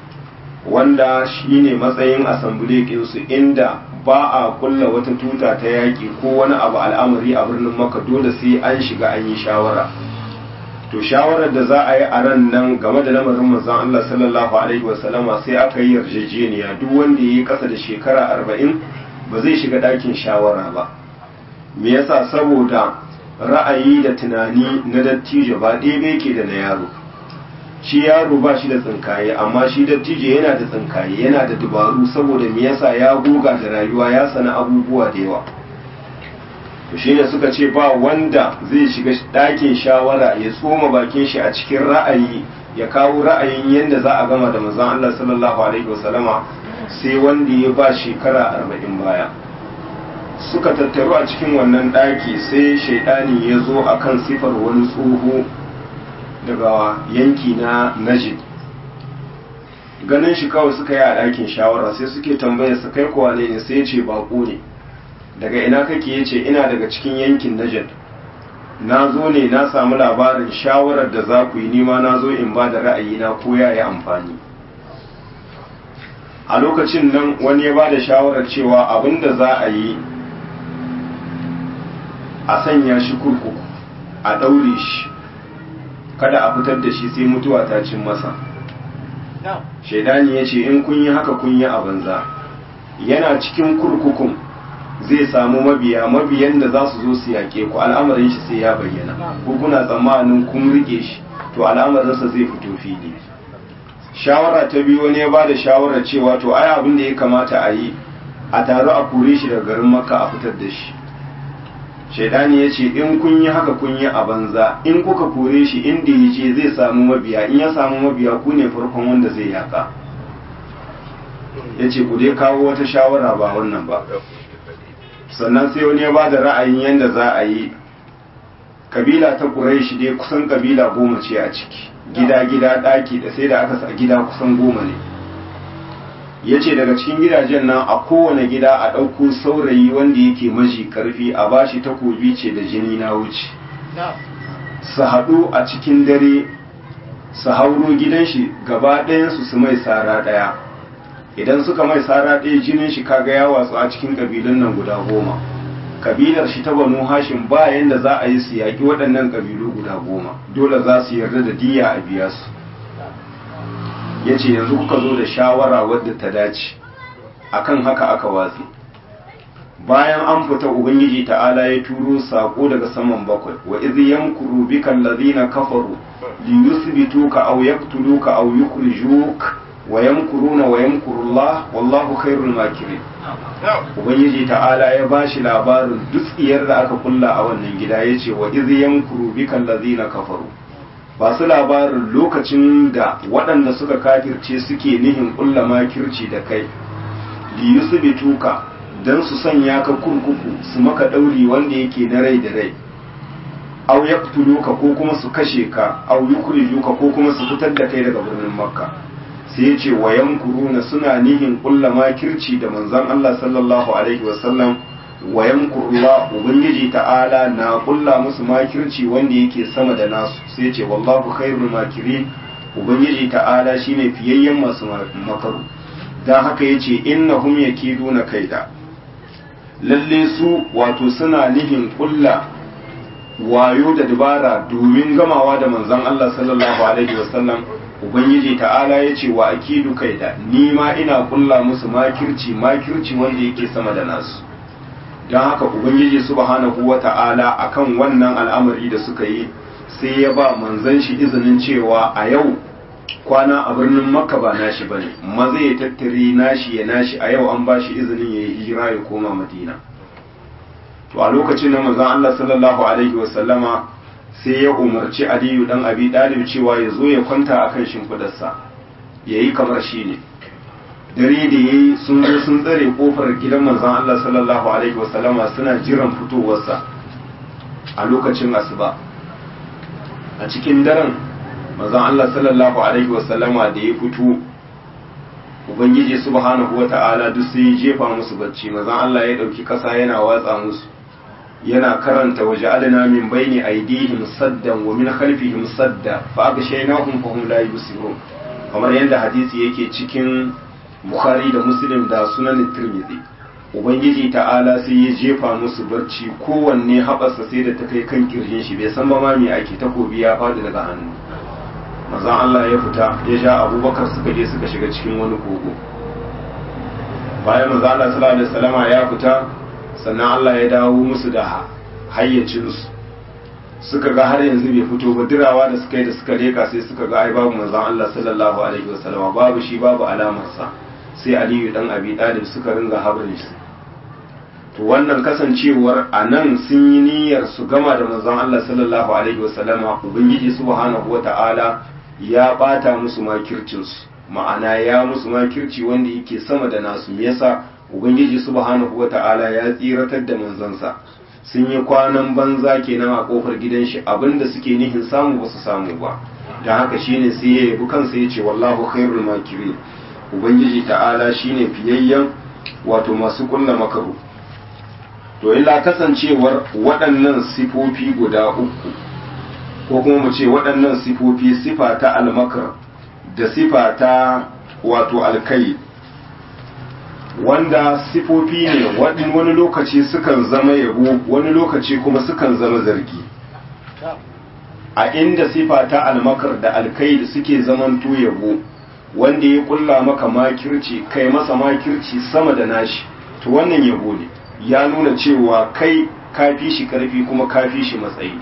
wanda shine matsayin asambule ɗinsu inda ba a kulla wata tuta ta yaƙi ko wani abu al'amari a birnin makka dole sai an shiga an yi shawara to shawarar da za a yi a ran nan game da lamarin manzon Allah sallallahu alaihi wasallama sai aka yi yarjejeniya duk wanda ya yi ƙasa da shekara arba'in ba zai shiga ɗakin shawara ba. Me yasa? Saboda ra'ayi da tunani na dattijo ba ɗaya ke da na yaro. Shi yaro ba shi da tsinkaye, amma shi dattijo yana da tsinkaye, yana da dubaru, saboda me yasa ya goga da rayuwa, ya sana abubuwa da yawa. To shi ne suka ce ba wanda zai shiga ɗakin shawara ya tsoma bakin shi a cikin ra'ayi, ya kawo ra'ayin yadda za a gama da manzon Allah sallallahu alaihi wasallama, sai wanda ya ba shekara arba'in baya. Suka tattaru a cikin wannan ɗaki, sai shaidani ya zo a kan sifar wani tsoho daga yanki na Najd. Ganin shi kawai suka yi a ɗakin shawara, sai suke tambayar sa kai kowa ne, sai ya ce bako ne. Daga ina kake? ya ce ina daga cikin yankin Najd, na zo ne na samu labarin shawarar da za ku yi, nima na zo in ba da ra'ayina ko ya yi amfani. A lokacin nan wani ya ba da shawarar cewa abin da za a yi a sanya shi kurkuku, a ɗaure shi, kada a fitar da shi sai mutuwa ta cin masa. Shaidani ya ce in kun yi haka kun yi a banza. Yana cikin kurkukun zai samu mabiya, mabiyan da za su zo su yaƙe ku, al'amarin shi sai ya bayyana. Ko kuna tsammanin kun rike shi, to al'amarinsa zai fito fili. Shawara ta biyu wani ya ba da shawarar cewa to ai abin da ya kamata a yi, a taru a kore shi daga garin Makka a fitar da shi. Shaidani ya ce in kun yi haka kun yi a banza, in kuka kore shi inda ya je zai samu mabiya, in ya samu mabiya ku ne farkon wanda zai yaka. Ya ce ku dai kawo wata shawara ba wannan ba. Sannan sai wani ya ba da ra'ayin yadda za a yi. Kabila ta Quraish dai kusan kabila goma ce a ciki, gida-gida ɗaki da sai da aka sa gida kusan goma ne. Ya ce daga cikin gidajen nan a kowane gida a ɗauko saurayi wanda yake maji ƙarfi, a bashi takobi ce da jini na wuce. Su haɗu a cikin dare, su hauro gidan shi gaba ɗayansu su mai sara ɗaya. Idan suka mai sara ɗaya jinin shi kaga ya watsu a cikin ƙabilun nan guda goma. Kabilar shi ta Banu Hashim ba yanda za a yi su yaƙi waɗannan ƙabilu guda goma, dole za su yarda da diyya a biya su. Ya ce yanzu kuka zo da shawara wadda ta dace, akan haka aka watsi. Bayan an fita, Ubangiji ta'ala ya turo saƙo daga saman bakwai, wa iz yamkuru bika allazina kafaru li yuthbituka aw yaqtuluka aw yukhrijuk wa yamkuruna wa yamkurullah wallahu khairul makirin. Ubangiji ta'ala ya bashi labarin dutsiyar da aka kulla a wannan gida, yace wa iz yamkuru bika allazina kafaru, ba su labarin lokacin da waɗanda suka kafirce suke nihin kulla makirci da kai, li yusbituka dan su sanya ka kurkuku, su maka ɗauri wanda yake na rai da rai, aw yaqtuluka ko kuma su kashe ka, aw yukhrijuka ko kuma su fitar da kai daga birnin Makka. Sai ya ce wa yamkuruna, suna nihin kulla makirci da manzon Allah sallallahu alaihi wasallam, wa yamkurullah, ubangiji ta'ala na kulla musu makirci wanda yake sama da nasu. Sai ya ce wallahu khairul makirin, ubangiji ta'ala shine fiyayyen masu makaru. Dan haka yace innahum yakiduna kaida, lalle su wato suna nihin kulla wayo da dabara domin gamawa da manzon Allah sallallahu alaihi wasallam. Ubangiji ta'ala ya ce wa akidu kaida, ni ma ina kulla musu makirci, makirci wanda yake sama da nasu. Don haka Ubangiji subhanahu wa ta'ala akan wannan al'amari da suka yi, sai ya ba manzon shi izinin cewa a yau kwana a birnin Makka ba nashi bane, maza ya tattare nashi ya nashi, a yau an ba shi izinin ya yi hijira ya koma Madina. To a lokacin da manzon Allah sallallahu alaihi wa sallama sai ya umarci Aliyu dan Abi Talib cewa ya zo ya kwanta akan shimfidarsa, yayi kamar shi ne. Dare da yayi sun zo sun tsare kofar gidan manzon Allah sallallahu alaihi wa sallama suna jiran fitowarsa a lokacin asuba. A cikin daren manzon Allah sallallahu alaihi wa sallama da ya fito, Ubangiji subhanahu wa ta'ala duk sai ya jefa musu bacci. Manzon Allah ya dauki kasa yana watsa musu, yana karanta waje adana min bayni aidihim saddan wa min khalfihim sadda fa aghshaynahum fa hum la yubsirun, kamar yadda hadisi yake cikin Bukhari da Muslim da Sunan Tirmidhi. ubangiji ta'ala sai ya jefa musu barci, kowanne haɓarsa sai da ta kai kan kirjin shi, bai san ba ma me ake, takobi ya faɗi daga hannu. manzon Allah ya fita ya sha Abubakar suka je suka shiga cikin wani kogo. Bayan manzon Allah sallallahu alaihi wasallama ya fita, sannan Allah ya dawo musu da hayyacinsu, suka ga har yanzu bai fito ba, dirawa da suka yi da suka leka sai suka ga ai babu manzon Allah sallallahu alaihi wasallama, babu shi babu alamarsa, sai Aliyu dan Abi Talib suka ringa habrin shi. To wannan kasancewar a nan sun yi niyyar su gama da manzon Allah sallallahu alaihi wasallama, ubangiji subhanahu wata'ala ya bata musu makircinsu, ma'ana ya musu makirci wanda yake sama da nasu. Me yasa? ubangiji subhanahu wata'ala ya tsiratar da manzansa. Sun yi kwanan banza kenan a kofar gidan shi, abinda suke nihin samu ba su samu ba. Dan haka shine sai ya yabi kansa ya ce wallahu khairul makirin, ubangiji ta'ala shine fiyayyen wato masu kulla makaru. To illa kasancewar waɗannan sifofi guda uku, ko kuma mu ce waɗannan sifofi, sifa ta almakar da sifa ta wato alkai, wanda sifofi ne wani lokaci sukan zama yabo, wani lokaci kuma sukan zama zargi. A inda sifa ta almakar da alkai da suke zamanto yabo, wanda ya kulla maka makirci, kai masa makirci sama da nashi, to wannan yabo ne, ya nuna cewa kai kafi shi karfi kuma kafi shi matsayi.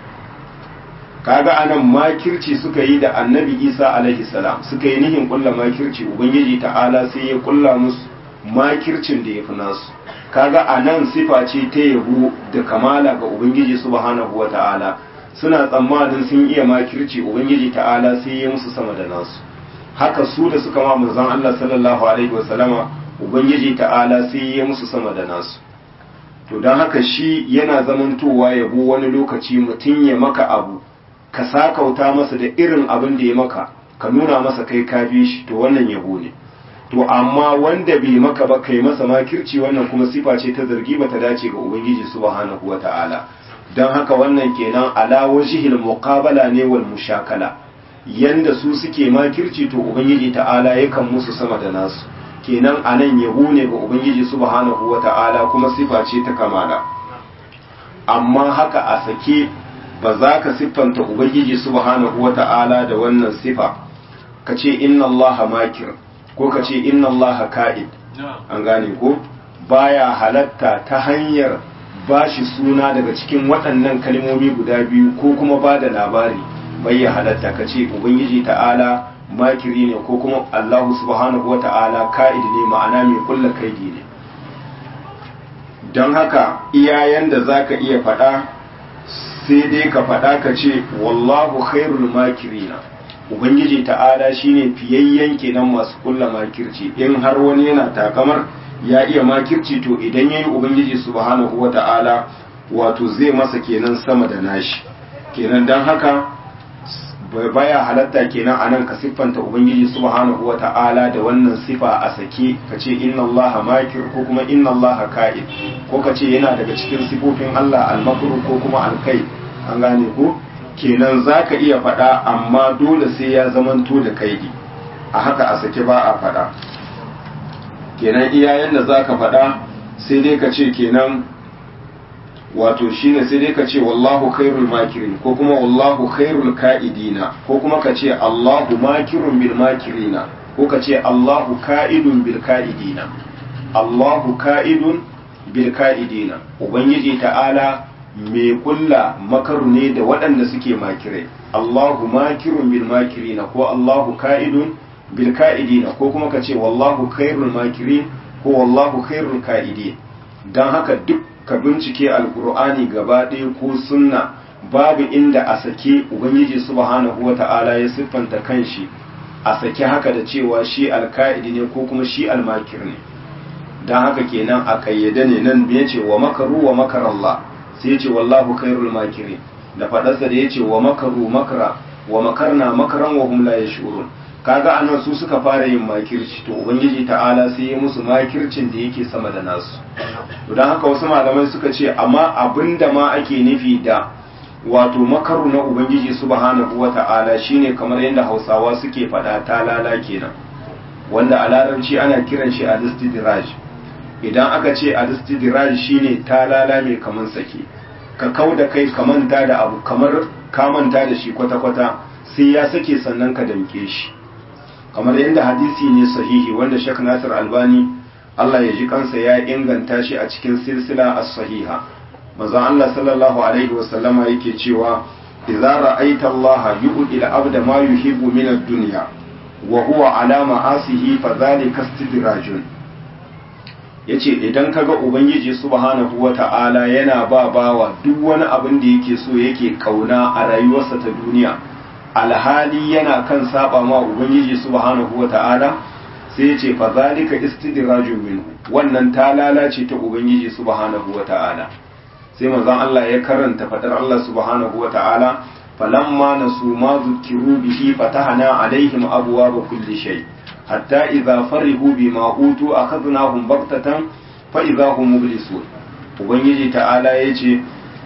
Kaga anan makirci suka yi da annabi Isa alaihi salam, suka yi nihin kulla makirci, ubangiji ta'ala sai ya kulla musu makircin da ya fi nasu. Kaga anan sifa ce ta yabo da kamala ga ubangiji subhanahu wa ta'ala, suna tsammanin sun iya makirci, ubangiji ta'ala sai ya musu sama da nasu. Haka su da suka ma manzon Allah sallallahu alaihi wa sallama, ubangiji ta'ala sai ya musu sama da nasu. To don haka shi yana zamantowa yabo wani lokaci, mutum ya maka abu ka sakauta masa da irin abin da ya maka, ka nuna masa kai kafi shi, to wannan yabo ne. To amma wanda bai maka ba kai masa makirci, wannan kuma sifa ce ta zargi, ba ta dace ga ubangiji subhanahu wata'ala. Don haka wannan kenan ala wajhil muqabala ne wal mushakala, yanda su suke makirci to ubangiji ta'ala yakan musu sama da nasu. Kenan anan yabo ne ga ubangiji subhanahu wata'ala, kuma sifa ce ta kamala. Amma haka a sake ba za ka siffanta ubangiji subhanahu wata'ala da wannan sifa, ka ce inna allaha makir ko ka ce inna allaha ka'id, an gane ko? Baya halatta ta hanyar bashi suna daga cikin waɗannan kalmomi guda biyu, ko kuma ba da labari, bai ya halatta ka ce ubangiji ta'ala makiri ne, ko kuma Allahu subhanahu wata'ala ka'id ne, ma'ana mai kulla kaidi ne. Don haka iyayen da za ka iya faɗa, sai dai ka faɗa ka ce wallahu khairul makirina, ubangiji ta'ala shine fiyayyen kenan masu kulla makirci. In har wani yana takamar ya iya makirci, to idan yayi ubangiji subhanahu wata'ala wato zai masa kenan sama da nashi. Kenan dan haka baya halatta kenan anan ka siffanta ubangiji subhanahu wata'ala da wannan sifa a sake, ka ce inna allaha makir ko kuma inna allaha ka'id, ko ka ce yana daga cikin sifofin Allah al-makru ko kuma al-kai, an gane ko? Kenan zaka iya faɗa, amma dole sai ya zamanto da kaidi, a haka a sake ba a faɗa. Kenan iyayen da zaka faɗa sai dai ka ce kenan wato shine sai dai ka ce wallahu khairul makirin, ko kuma wallahu khairul ka'idina, ko kuma ka ce Allahu makirun bil makirina, ko ka ce Allahu ka'idun bil ka'idina. Allahu ka'idun bil ka'idina, ubangiji ta'ala mai kulla makaru ne da waɗanda suke makirai. Allahu makirun bil makirina, ko Allahu ka'idun bil ka'idina, ko kuma ka ce wallahu khairul makirin, ko wallahu khairul ka'idin. Dan haka duk ka bincike alkur'ani gaba ɗaya ko sunna, babu inda a sake ubangiji subhanahu wata'ala ya siffanta kanshi a sake haka da cewa shi alka'idi ne ko kuma shi almakir ne. Dan haka kenan a kayyade ne nan ya ce wa makaru wa makarallah, sai ya ce wallahu khairul makirin, da faɗarsa da ya ce wa makaru makara wa makarna makaran wa hum la yashurun. Kaga anan su suka fara yin makirci, to ubangiji ta'ala sai ya musu makircin da yake sama da nasu. To dan haka wasu malamai suka ce amma abinda ma ake nufi da wato makaru na ubangiji subhanahu wata'ala shine kamar yadda Hausawa suke faɗa talala kenan, wanda a larabci ana kiran shi al-istidraj. idan aka ce al-istidraj shine talala mai kaman sake ka kauda kai ka manta da abu kamar ka manta da shi kwata-kwata sai ya sake sannan ka damke shi kamar yadda hadisi ne sahihi wanda Sheikh Nasir Albani Allah ya ji kansa ya inganta shi a cikin silsila as-sahiha manzon Allah sallallahu alaihi wasallama yake cewa idza ra'aita Allah yu'ti al-abda ma yuhibbu min ad-dunya wa huwa ala ma'asihi fa dhalika istidrajun yace idan kaga ubangiji subhanahu wata'ala yana ba bawa duk wani abin da yake so yake kauna a rayuwarsa ta duniya alhali yana kan saba ma ubangiji subhanahu wata'ala sai yace fa zalika istidrajun minhu wannan ta lalace ta ubangiji subhanahu wata'ala sai manzon Allah ya karanta fadar Allah subhanahu wata'ala falamma nasu ma zukiru bihi fatahna alaihim abwaaba kulli shay hatta idza farihu bima utu akhadnahum baghtatan fa idza hum mublisun ubangiji ta'ala yace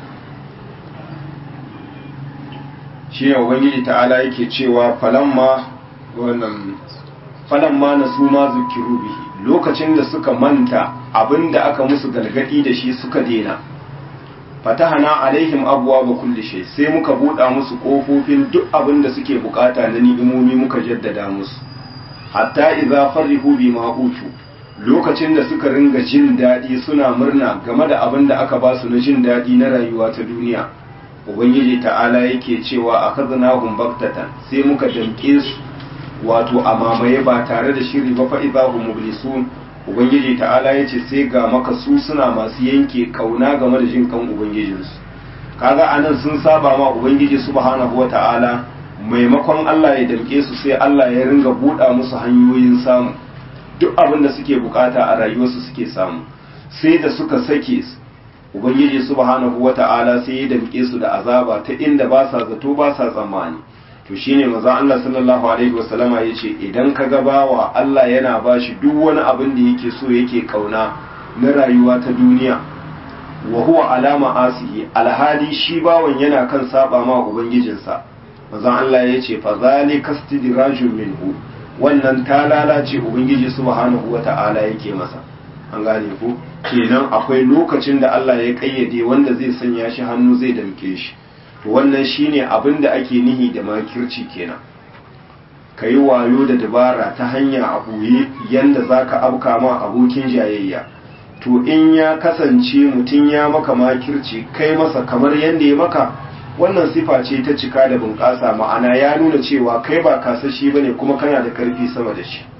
shi ubangiji ta'ala yake cewa falamma wannan falamma nasu ma zukiru bihi lokacin da suka manta abinda aka musu galgadi da shi suka dena fatahana alaihim abwaaba kulli shay sai muka buɗa musu kofofin duk abinda suke bukata na ni'imomi muka jaddada musu hatta idza farihu bima utu lokacin da suka ringa jin dadi suna murna game da abinda aka ba su na jin dadi na rayuwa ta duniya ubangiji ta'ala yake cewa akadnahum baghtatan sai muka damke su wato a mamaye ba tare da shiri ba fa idza hum mublisun ubangiji ta'ala yace sai ga maka su suna masu yanke kauna game da jin kan ubangijinsu kaga anan sun saba ma ubangiji subhanahu wata'ala maimakon Allah ya damke su sai Allah ya ringa buɗa musu hanyoyin samu duk abin da suke bukata a rayuwarsu suke samu sai da suka sake ubangiji subhanahu wata'ala sai ya damke su da azaba ta inda ba sa zato ba sa tsammani to shine manzo Allah sallallahu alaihi wasallama yace idan ka ga bawa Allah yana bashi duk wani abin da yake so yake kauna na rayuwa ta duniya wa huwa alama asihi alhali shi bawan yana kan saba ma ubangijinsa manzo Allah yace fa zalika istidrajun minhu wannan ta lalace ubangiji subhanahu wata'ala yake masa an gane ku kenan akwai lokacin da Allah ya kayyade wanda zai sanya shi hannu zai damke shi to wannan shine abin da ake nihi da makirci kenan ka yi wayo da dabara ta hanya a ɓoye yadda za ka afka ma abokin jayayya to in ya kasance mutum ya maka makirci kai masa kamar yadda ya maka wannan sifa ce ta cika da bunƙasa ma'ana ya nuna cewa kai ba kasashi ba ne kuma kana da ƙarfi sama da shi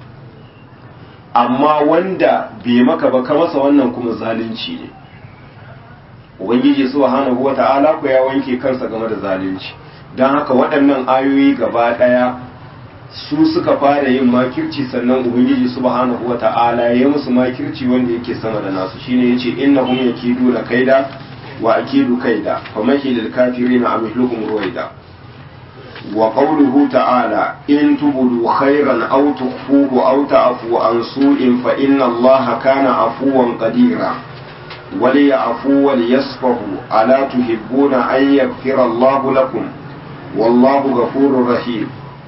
amma wanda bai maka ba ka masa wannan kuma zalunci ne ubangiji subhanahu wata'ala ko ya wanke kansa game da zalunci don haka waɗannan ayoyi gaba ɗaya su suka fara yin makirci sannan ubangiji subhanahu wata'ala ya musu makirci wanda yake sama da nasu shine yace innahum yakiduna kaida wa akidu kaida famahilil kafirina amhluhum ruwaida wa qawluhu ta'ala in tubudu khairan aw tukhfuhu aw ta'fu an su'in fa inna allaha kana afuwan qadira وليعفوا وليصفحوا ألا تحبون أن يغفر الله لكم والله غفور رحيم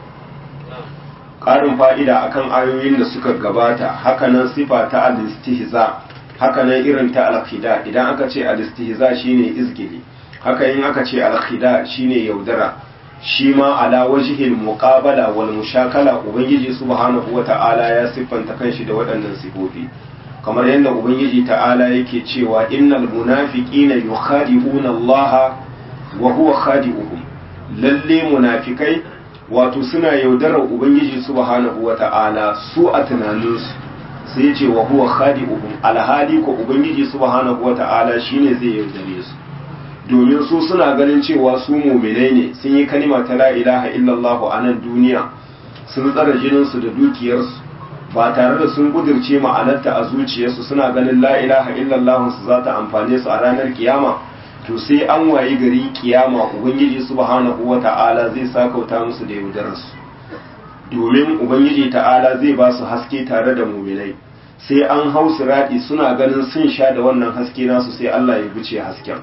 ƙarin fa'ida akan ayoyin da suka gabata hakanan sifa ta al-istihza hakanan irin ta al-khida idan aka ce al-istihza shine izgili haka in aka ce al-khida shine yaudara shi ma ala wajhil muqabala wal mushakala ubangiji subhanahu wata'ala ya siffanta kanshi da waɗannan sifofi kamar yadda ubangiji ta'ala yake cewa innal munafiqina yukhadi'una Allah wa huwa khadi'uhum lalle munafikai wato suna yaudarar ubangiji subhanahu wata'ala su a tunaninsu sai ce wa huwa khadi'uhum alhali ko ubangiji subhanahu wata'ala shine zai yaudare su domin su suna ganin cewa su mu'minai ne sun yi kalima ta la ilaha illallah a nan duniya sun tsara jininsu da dukiyarsu ba tare da sun kudirce ma'anarta a zuciyarsu suna ganin la ilaha illallah su za ta amfane su a ranar kiyama to sai an wayi gari kiyama ubangiji subhanahu wata'ala zai sakauta musu da yaudararsu domin ubangiji ta'ala zai ba su haske tare da muminai sai an hau sirati suna ganin sun sha da wannan haske nasu sai Allah ya buce hasken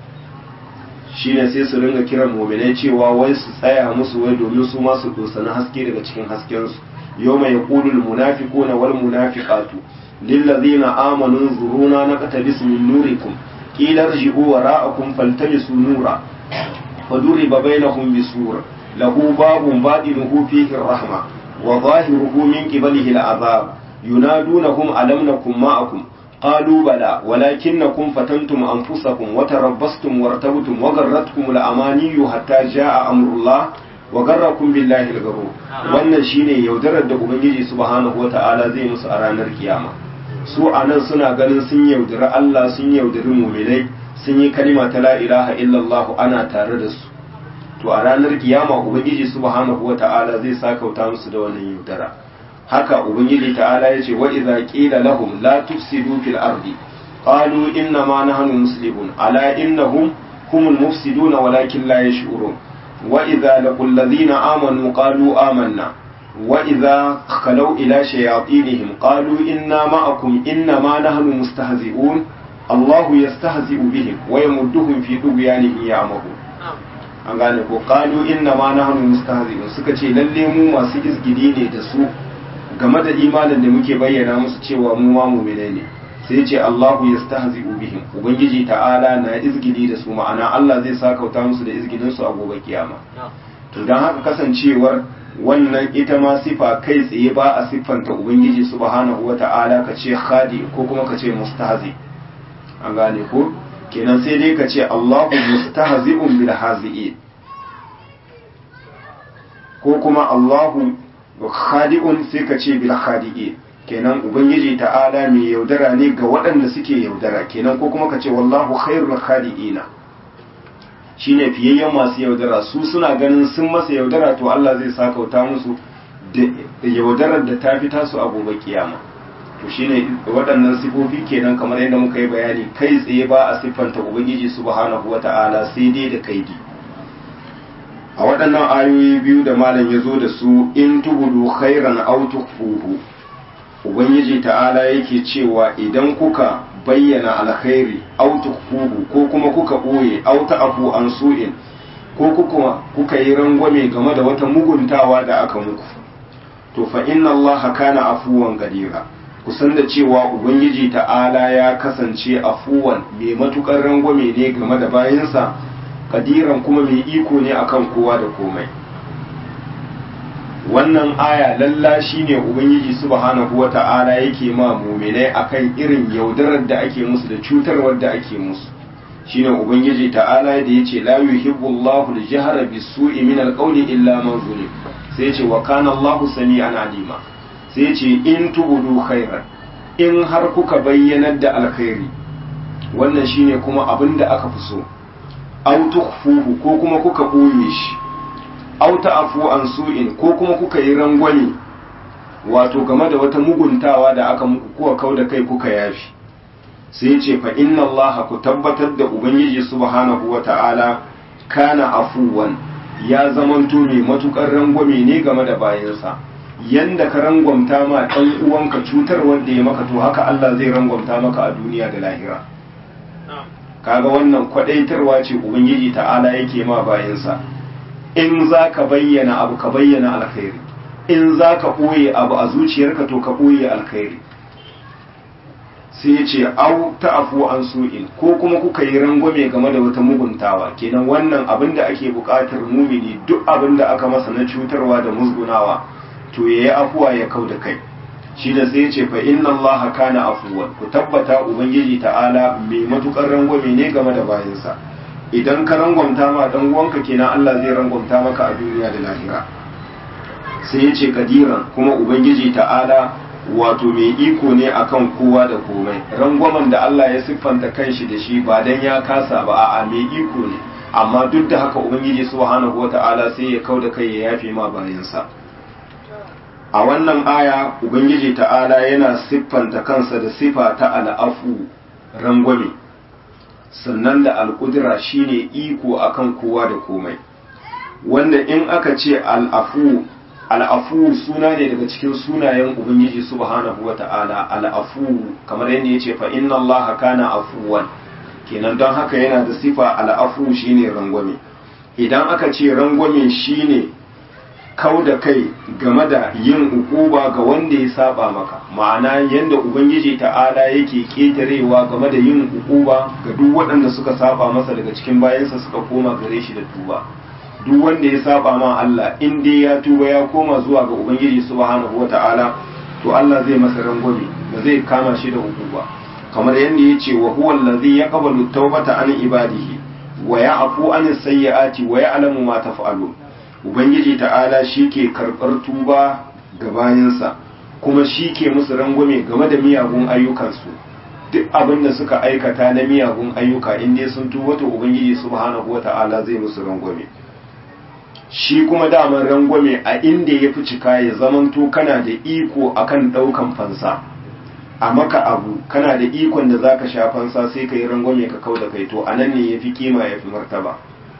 shine sai su ringa kiran muminai cewa wai su tsaya musu wai domin su ma su dosani haske daga cikin haskensu يوم يقول المنافقون والمنافقات lillazina amanu zuruna naqtabis min nurikum qila irji'u wara'akum faltamisu nura faduriba bainahum bisur lahu babun batinuhu fihi ar-rahma wa zahiruhu min qibalihi al-'adhab yunadunahum alam nakum ma'akum قالوا بلى ولكنكم فتنتم أنفسكم وتربصتم وارتبتم وغرتكم الأماني حتى جاء أمر الله وغركم بالله الغرور wannan shine yaudarar da ubangiji subhanahu wataala zai musu a ranar kiyama su anan suna ganin sun yaudari Allah sun yaudari mu'minai sun yi kalima ta la ilaha illallah ana tare da su to a ranar kiyama ubangiji subhanahu wataala zai sakauta musu da wannan yaudara haka ubangiji ta'ala ya ce wa idza qila lahum la tufsidu fil ardi qalu inna ma nahnu muslimun ala innahum humul mufsiduna walakin la yash'urun wa idza laqul ladhina amanu qalu amanna wa idza khalaw ila shayatinihim qalu inna ma'akum inna ma nahnu mustahzi'un Allahu yastahzi'u bihim wa yamudduhum fi tughyanihim ya'mahun an gane ko qalu inna ma nahnu mustahzi'un suka ce lalle mu masu izgidi ne da su game da imanin da muke bayyana musu cewa mu ma mu'mine ne sai ce Allahu yastahzi'u bihim ubangiji ta'ala na izgidi da su ma'ana Allah zai sakauta musu da izgidin su a gobe kiyama to dan haka kasancewar wannan ita ma sifa kai tsaye ba a siffanta ubangiji subhanahu wata'ala ka ce khadi ko kuma ka ce mustahzi an gane ko kenan sai dai ka ce Allahu mustahzi'un bil hazi'in ko kuma Allahu khadi'un sai ka ce bil khadi'in kenan ubangiji ta'ala mai yaudara ne ga waɗanda suke yaudara kenan ko kuma ka ce wallahu khairul khadi'ina shine fiyayyen masu yaudara su suna ganin sun masa yaudara to Allah zai sakauta musu da yaudarar da ta fita su a gobe kiyama to shine waɗannan sifofi kenan kamar yadda muka yi bayani kai tsaye ba a siffanta ubangiji subhanahu wata'ala sai dai da kaidi a waɗannan ayoyi biyu da malam ya zo da su in tubudu khairan aw tukfuhu ubangiji ta'ala yake cewa idan kuka bayyana alkhairi aw tukfuhu ko kuma kuka ɓoye aw ta'fu an su'in ko kuka kuka yi rangwame game da wata muguntawa da aka muku to fa inna allaha kana afuwan gadira kusan da cewa ubangiji ta'ala ya kasance afuwan mai matukar rangwame ne game da bayinsa kadiran kuma mai iko ne akan kowa da komai wannan aya lalla shine ubangiji subhanahu wata'ala yake ma mu'minai akan irin yaudarar da ake musu da cutarwar da ake musu shine ubangiji ta'ala da yace la yuhibbu Allahu al-jahra bis-su'i min al-qawli illa man zulim sai yace wa kana Allahu sami'an alima sai yace in tubudu khairan in har kuka bayyanar da alkhairi wannan shine kuma abinda aka fi so aw tukhfuhu ko kuma kuka boye shi aw ta'fu an su'in ko kuma kuka yi rangwani wato game da wata muguntawa da aka muku kuwa kauda kai kuka yafi sai ce fa inna Allah ku tabbatar da ubangiji subhanahu wata'ala kana afuwan ya zamanto mai matukar rangwame ne game da bayansa yanda ka rangwamta ma dan uwanka cutar wanda ya maka to haka Allah zai rangwamta maka a duniya da lahira kaga wannan kwadaitarwa ce ubangiji ta'ala yake ma bayansa in zaka bayyana abu ka bayyana alkhairi in zaka boye abu a zuciyarka to ka boye alkhairi sai ya ce au ta'fu an su'in ko kuma kuka yi rangwame game da wata muguntawa kenan wannan abin da ake buƙatar mumini duk abin da aka masa na cutarwa da musgunawa to yayi afuwa ya kauda kai shi da sai ya ce fa inna allaha kana afuwan ku tabbata ubangiji ta'ala mai matukar rangwame ne game da bayinsa idan ka rangwamta ma dan uwanka kenan Allah zai rangwamta maka a duniya da lahira sai ya ce kadiran kuma ubangiji ta'ala wato mai iko ne akan kowa da komai rangwamen da Allah ya siffanta kanshi da shi ba dan ya kasa ba a'a mai iko ne amma duk da haka ubangiji subhanahu wata'ala sai ya kauda kai ya yafe ma bayansa a wannan aya ubangiji ta'ala yana siffanta kansa da sifa ta al'afu rangwame sannan da al'udura shine iko akan kowa da komai wanda in aka ce al'afu al'afu suna ne daga cikin sunayen ubangiji subhanahu wata'ala al'afu kamar yadda yace fa inna allaha kana afuwan kenan don haka yana da sifa al'afu shine rangwame idan aka ce rangwame shine kau da kai game da yin ukuba ga wanda ya saba maka, ma'ana yanda ubangiji ta'ala yake ketarewa game da yin ukuba ga duk waɗanda suka saba masa daga cikin bayansa suka koma gare shi da tuba. Duk wanda ya saba ma Allah in dai ya tuba ya koma zuwa ga ubangiji subhanahu wata'ala to Allah zai masa rangwame, ba zai kama shi da ukuba. Kamar yadda ya ce wa huwa allazi yaqbalu tawbata an ibadihi wa ya'fu an sayyi'ati wa ya'lamu ma taf'alun. Ubangiji ta'ala shi ke karɓar tuba ga bayansa kuma shi ke musu rangwame game da miyagun ayyukansu. Duk abin da suka aikata na miyagun ayyuka in dai sun tuba to ubangiji subhanahu wata'ala zai musu rangwame. Shi kuma daman rangwame a inda ya fi cika ya zamanto kana da iko akan ɗaukan fansa, a maka abu kana da ikon da zaka sha fansa sai ka yi rangwame ka kau da kai, to anan ne ya fi kima ya fi martaba.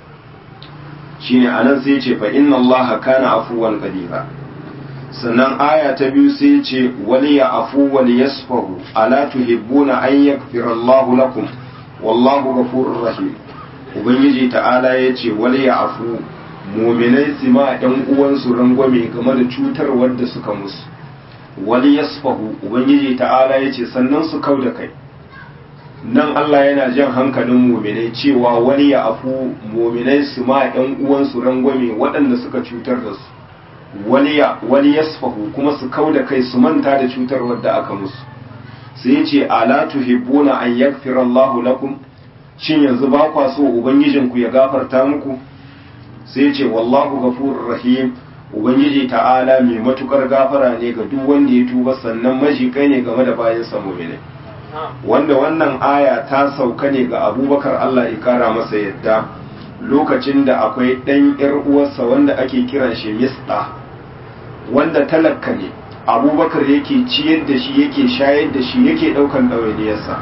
Shine anan sai ce fa inna Allah kana afuwan qadira. Sannan aya ta biyu sai ce wali ya afu wali yasfahu ala tuhibbuna an yaghfira Allah lakum wallahu ghafurur rahim. Ubangiji ta'ala yace wali ya afu, mu'minai su ma ɗan uwansu rangwame game da cutar wadda suka musu. Wali yasfahu, ubangiji ta'ala yace sannan su kauda kai. Nan Allah yana jan hankalin muminai cewa wani ya afu, muminai su ma ‘yan uwansu rangwame waɗanda suka cutar da su, wani ya sfahu kuma su kau da kai su manta da cutar wadda aka musu. Sai ce, ala tuhibbuna an yaghfira Allahu lakum, shin yanzu ba kwa so Ubangijinku ya gafarta muku? Sai ce, wallahu ghafurur rahim, Ubangiji ta'ala mai matukar gafara ne ga duk wanda ya tuba sannan majikai ne game da bayansa muminai. Wanda wannan aya ta sauka ne ga abubakar Allah ya kara masa yadda lokacin da akwai ɗan ‘yar uwarsa wanda ake kiran shi misɗa, wanda talakka ne, abubakar yake ciyar da shi yake shayar da shi yake ɗaukan ɗawainiyarsa.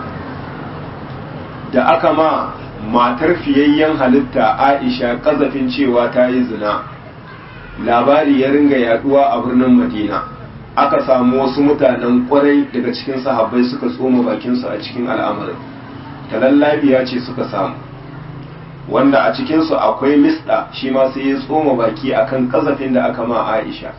Da aka ma matar fiyayyen halitta Aisha ƙazafin cewa ta yi zina, labari ya ringa yaduwa a birnin Madina. Aka samu wasu mutanen kwarai daga cikin sahabbai suka tsoma bakinsu a cikin al'amarin, talallabiya ce suka samu, wanda a cikinsu akwai misda, shi ma sai ya tsoma baki akan kazafin da aka ma Aisha.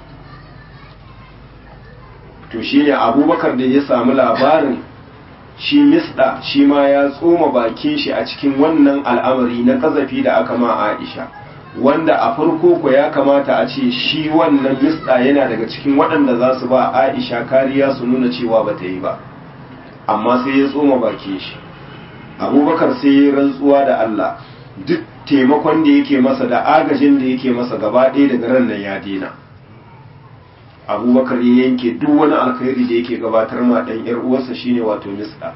To shi ne abubakar da ya samu labarin shi misda shi ma ya tsoma bakin shi a cikin wannan al'amari na kazafi da aka ma Aisha, wanda a farko ko ya kamata a ce shi wannan misda yana daga cikin waɗanda za su ba Aisha kariya su nuna cewa ba ta yi ba, amma sai ya tsoma baki shi. Abubakar sai ya rantsuwa da Allah duk taimakon da yake masa da agajin da yake masa gaba ɗaya daga ran nan ya dena. Abubakar ya yanke duk wani alkhairi da yake gabatar ma ɗan ‘yar uwarsa shine wato misda.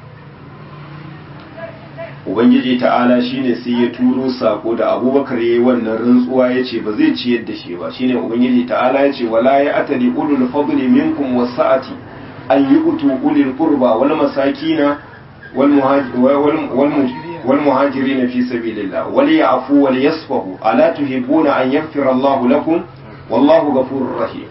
Ubangiji ta'ala shine sai ya turo sako da Abubakar yayi wannan rantsuwa yace ba zai ciyar da shi ba, shine Ubangiji ta'ala yace wala ya atali ulul fadli minkum wasa'ati an yu'tu ulil qurba wal masakina wal wal muhajirin fi sabilillah wal ya'fu wal yasfahu ala tuhibbuna an yaghfira Allahu lakum wallahu ghafurur rahim.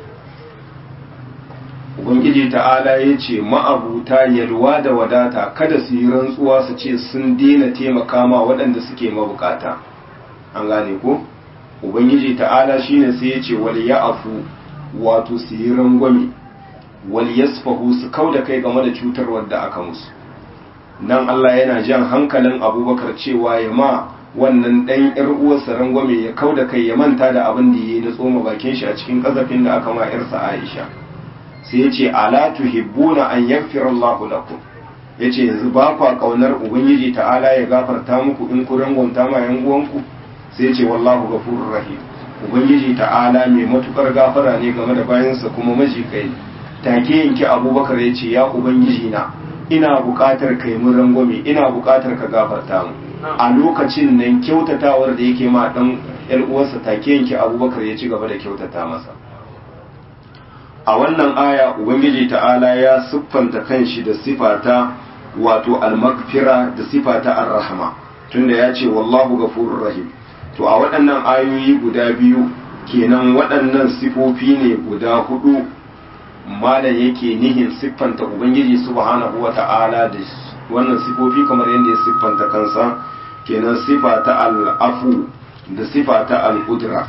Ubangiji ta'ala ya ce ma'abuta yalwa da wadata kada su yi rantsuwa su ce sun daina taimaka ma waɗanda suke mabukata. An gane ko? Ubangiji ta'ala shine sai ya ce wal ya'afu, wato su yi rangwame, wal yasfahu su kauda kai game da cutarwar da aka musu. Nan Allah yana jan hankalin Abubakar cewa ya ma wannan ɗan ‘yar uwarsa rangwame ya kauda kai ya manta da abin da ya yi na tsoma bakin shi a cikin ƙazafin da aka ma ‘yarsa Aisha. Sai ya ce ala tuhibbuna an yaghfira Allahu lakum, yace yanzu ba kwa kaunar ubangiji ta'ala ya gafarta muku in ku rangwanta ma yan uwanku? Sai ya ce wallahu ghafurur rahim, ubangiji ta'ala mai matukar gafara ne game da bayansa kuma majikai. Take yanki Abubakar ya ce ya ubangiji na ina buƙatar kai mun rangwame, ina buƙatar ka gafarta mu. A lokacin nan kyautatawar da yake ma dan yar uwarsa take yanki Abubakar ya ci gaba da kyautata masa. A wannan aya Ubangiji ta'ala ya siffanta kanshi da sifata wato al-maghfira da sifata ar-rahma, tunda ya ce wallahu ghafurur rahim. To a waɗannan ayoyi guda biyu kenan waɗannan sifofi ne guda hudu malam yake nihin siffanta Ubangiji subhanahu wata'ala da wannan sifofi kamar yadda ya siffanta kansa, kenan sifata al-afu da sifata al-qudra.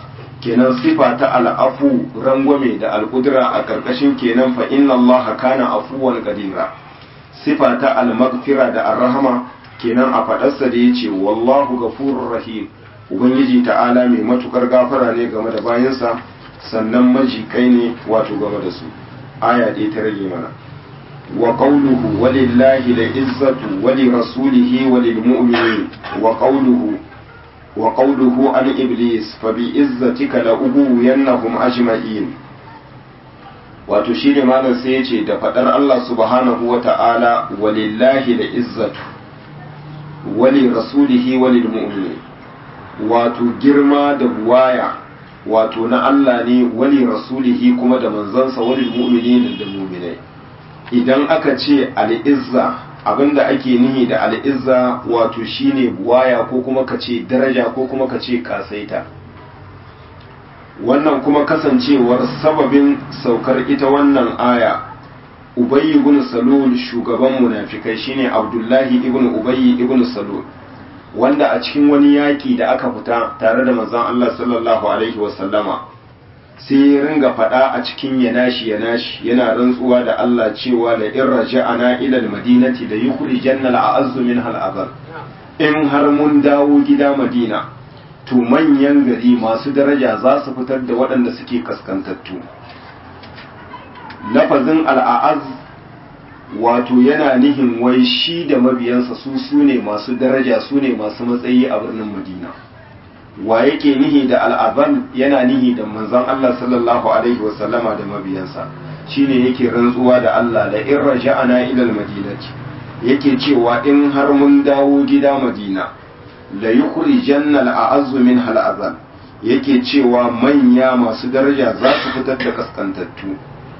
kenan sifa ta al'afu rangwame da al'udura a ƙarƙashin kenan fa inna Allah kana afuwan qadira sifa ta al-maghfira da ar-rahama kenan a faɗarsa da yace wallahu ghafurur rahim ubangiji ta'ala mai matukar gafara ne game da bayansa sannan majikai ne wato game da su aya ɗaya ta rage mana wa qawluhu walillahi al-izzatu wa li rasulihi wa lil mu'minin wa qawluhu wa qawluhu an iblis fa bi izzatika la ubuyannahum ajma'in wato shine malam sai yace da fadar Allah subhanahu wa ta'ala walillahi al-izzatu wa li rasulihi wa lil mu'minin wato girma da buwaya wato na Allah ne wali rasulihi kuma da manzansa wali mu'minin da mu'minai idan aka ce al'izza abinda ake nihi da al'izza wato shine buwaya ko kuma ka ce daraja ko kuma ka ce kasaita wannan kuma kasancewar sababin saukar ita wannan aya Ubayy ibn Salul shugaban munafikai shine Abdullahi ibn Ubayy ibn Salul wanda a cikin wani yaƙi da aka fita tare da manzon Allah sallallahu alaihi wasallama sai ya ringa faɗa a cikin yanashi yanashi yana rantsuwa da Allah cewa la in raja'ana ila al-madinati la yukhrijanna al-a'azzu minha al-adhal in har mun dawo gida Madina to manyan gari masu daraja za su fitar da waɗanda suke kaskantattu lafazin al-a'azz wato yana nihin wai shi da mabiyansa su su ne masu daraja su ne masu matsayi a birnin Madina wa yake nihi da al'azal yana nihi da manzon Allah sallallahu alaihi wasallama da mabiyansa shine yake rantsuwa da Allah da in raja'ana ila al-madinati yake cewa in har mun dawo gida Madina la yukhrijanna al-a'azzu min al-azal yake cewa manya masu daraja za su fitar da kaskantattu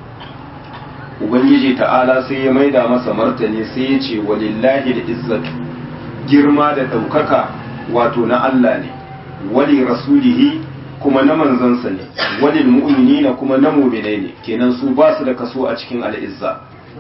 ubangiji ta'ala sai ya maida masa martani sai ya ce walillahi da izzatu girma da ɗaukaka wato na Allah ne wali rasulihi kuma na manzansa ne walil mu'minina kuma na mu'minai ne kenan su ba su da kaso a cikin al'izza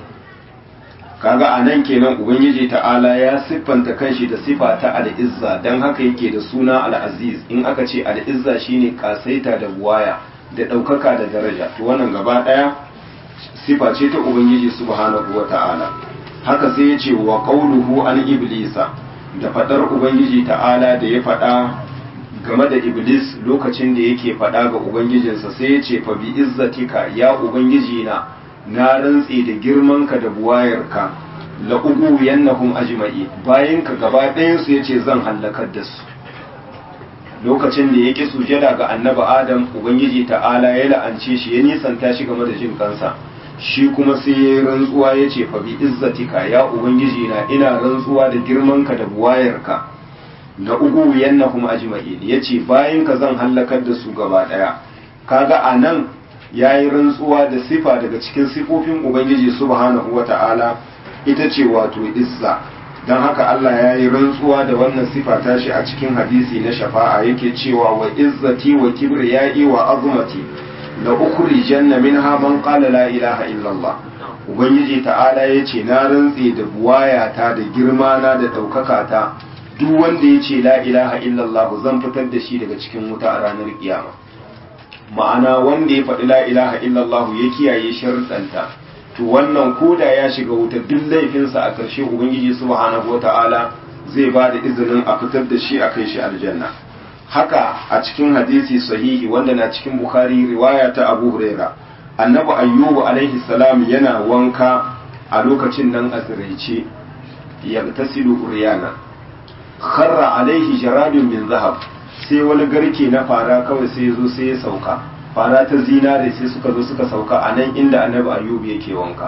kaga anan kenan ubangiji ta'ala ya siffanta kanshi da sifa ta al'izza dan haka yake da suna al'aziz in aka ce al'izza shine kasaita da buwaya da ɗaukaka da daraja to wannan gaba ɗaya sifa ce ta ubangiji subhanahu wata'ala haka sai ya ce wa qawluhu an iblisa da fadar ubangiji ta'ala da ya fada game da iblis lokacin da yake fada ga ubangijinsa sai ya ce fa bi izzatika ya ubangiji na na rantse da girmanka da buwayarka la ugu yannahum ajma'i bayan ka gaba ɗayan su yace zan halakar da su lokacin da yake sujada ga annabi adam ubangiji ta'ala ya la'ance shi ya nisanta shi game da jin kansa shi kuma sai ya rantsuwa ya ce fa bi izzatika ya ubangiji na ina rantsuwa da girmanka da buwayarka na ugu yannahum ajma'in yace bayan ka zan halakar da su gaba daya kaga anan yayi rantsuwa da sifa daga cikin sifofin ubangiji subhanahu wata'ala ita ce wato izza dan haka Allah yayi rantsuwa da wannan sifa tashi a cikin hadisi na shafa'a yake cewa wa izzati wa kibriyai wa azmati la ukhrijanna minha man qala la ilaha illa Allah ubangiji ta'ala yace na rantsi da buwayata da girma na da daukaka ta duk wanda yace la ilaha illa Allah zan fitar da shi daga cikin wuta a ranar kiyama ma'ana wanda ya faɗi la ilaha illa Allah ya kiyaye sharuɗanta to wannan koda ya shiga wuta duk laifinsa a ƙarshe ubangiji subhanahu wata'ala zai ba da izinin a fitar da shi a kai shi aljanna haka a cikin hadisi sahihi wanda na cikin bukhari riwaya ta abu huraira annabi ayyubu alaihi salam yana wanka a lokacin nan a tsiraice ya tasilu uriyana kharra alaihi jaradun min zahab sai wani garke na fara kawai sai zo sai ya sauka fara ta zinare sai suka zo suka sauka a nan inda annabi ayyubu yake wanka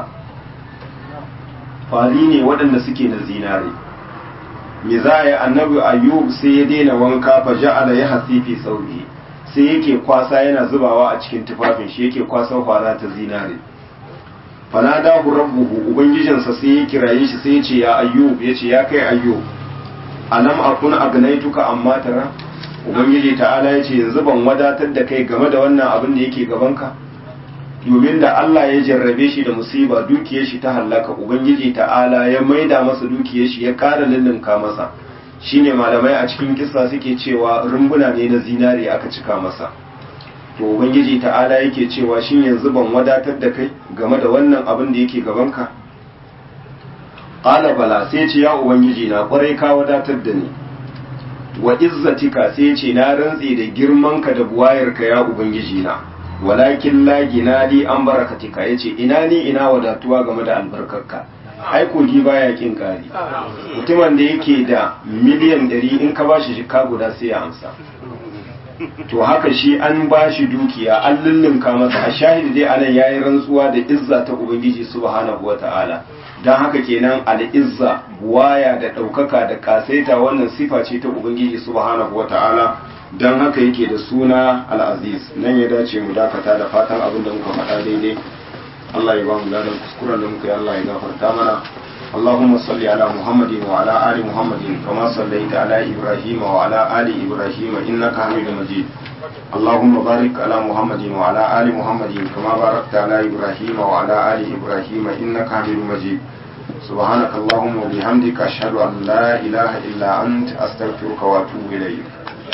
fari ne waɗanda suke na zinare me za a yi annabi ayyub sai ya daina wanka fa ja'ala ya hasifi sauri sai yake kwasa yana zubawa a cikin tufafin shi yake kwasan fara ta zinare fanadahu rabbuhu ubangijinsa sai ya kiraye shi sai ya ce ya ayyub ya ce ya kai ayyub alam akun agnaituka amma tara ubangiji ta'ala ya ce yanzu ban wadatar da kai game da wannan abin da yake gabanka domin da Allah ya jarrabe shi da musiba dukiyar shi ta hallaka ubangiji ta'ala ya maida masa dukiyar shi ya ƙara lullunka masa shine malamai a cikin kissa suke cewa rumbuna ne na zinari aka cika masa to ubangiji ta'ala yake cewa shin yanzu ban wadatar da kai game da wannan abin da yake gabanka qala bala sai ce ya ubangiji na kwarai ka wadatar da ni wa izzatika sai ce na rantsi da girmanka da buwayarka ya ubangiji na walakin la ginali an barakatika yace ina ni ina wadatuwa game da albarkarka ai kogi baya kin kari mutumin da yake da miliyan ɗari in ka bashi shika guda sai ya amsa to haka shi an bashi dukiya an lullunka masa a shahidi dai anan yayi rantsuwa da izza ta ubangiji subhanahu wataala dan haka kenan al-izza buwaya da daukaka da kasaita wannan sifa ce ta ubangiji subhanahu wataala dan haka yake da suna al-aziz nan ya dace mu dakata da fatan abin da muka faɗa daidai Allah ya ba mu ladan kuskuren da muka yi Allah ya gafarta mana اللهم صل على محمد وعلى آل محمد كما صليت على إبراهيم وعلى آل إبراهيم إنك حميد مجيد اللهم بارك على محمد وعلى آل محمد كما باركت على إبراهيم وعلى آل إبراهيم إنك حميد مجيد سبحانك اللهم وبحمدك أشهد أن لا إله إلا أنت أستغفرك وأتوب إليك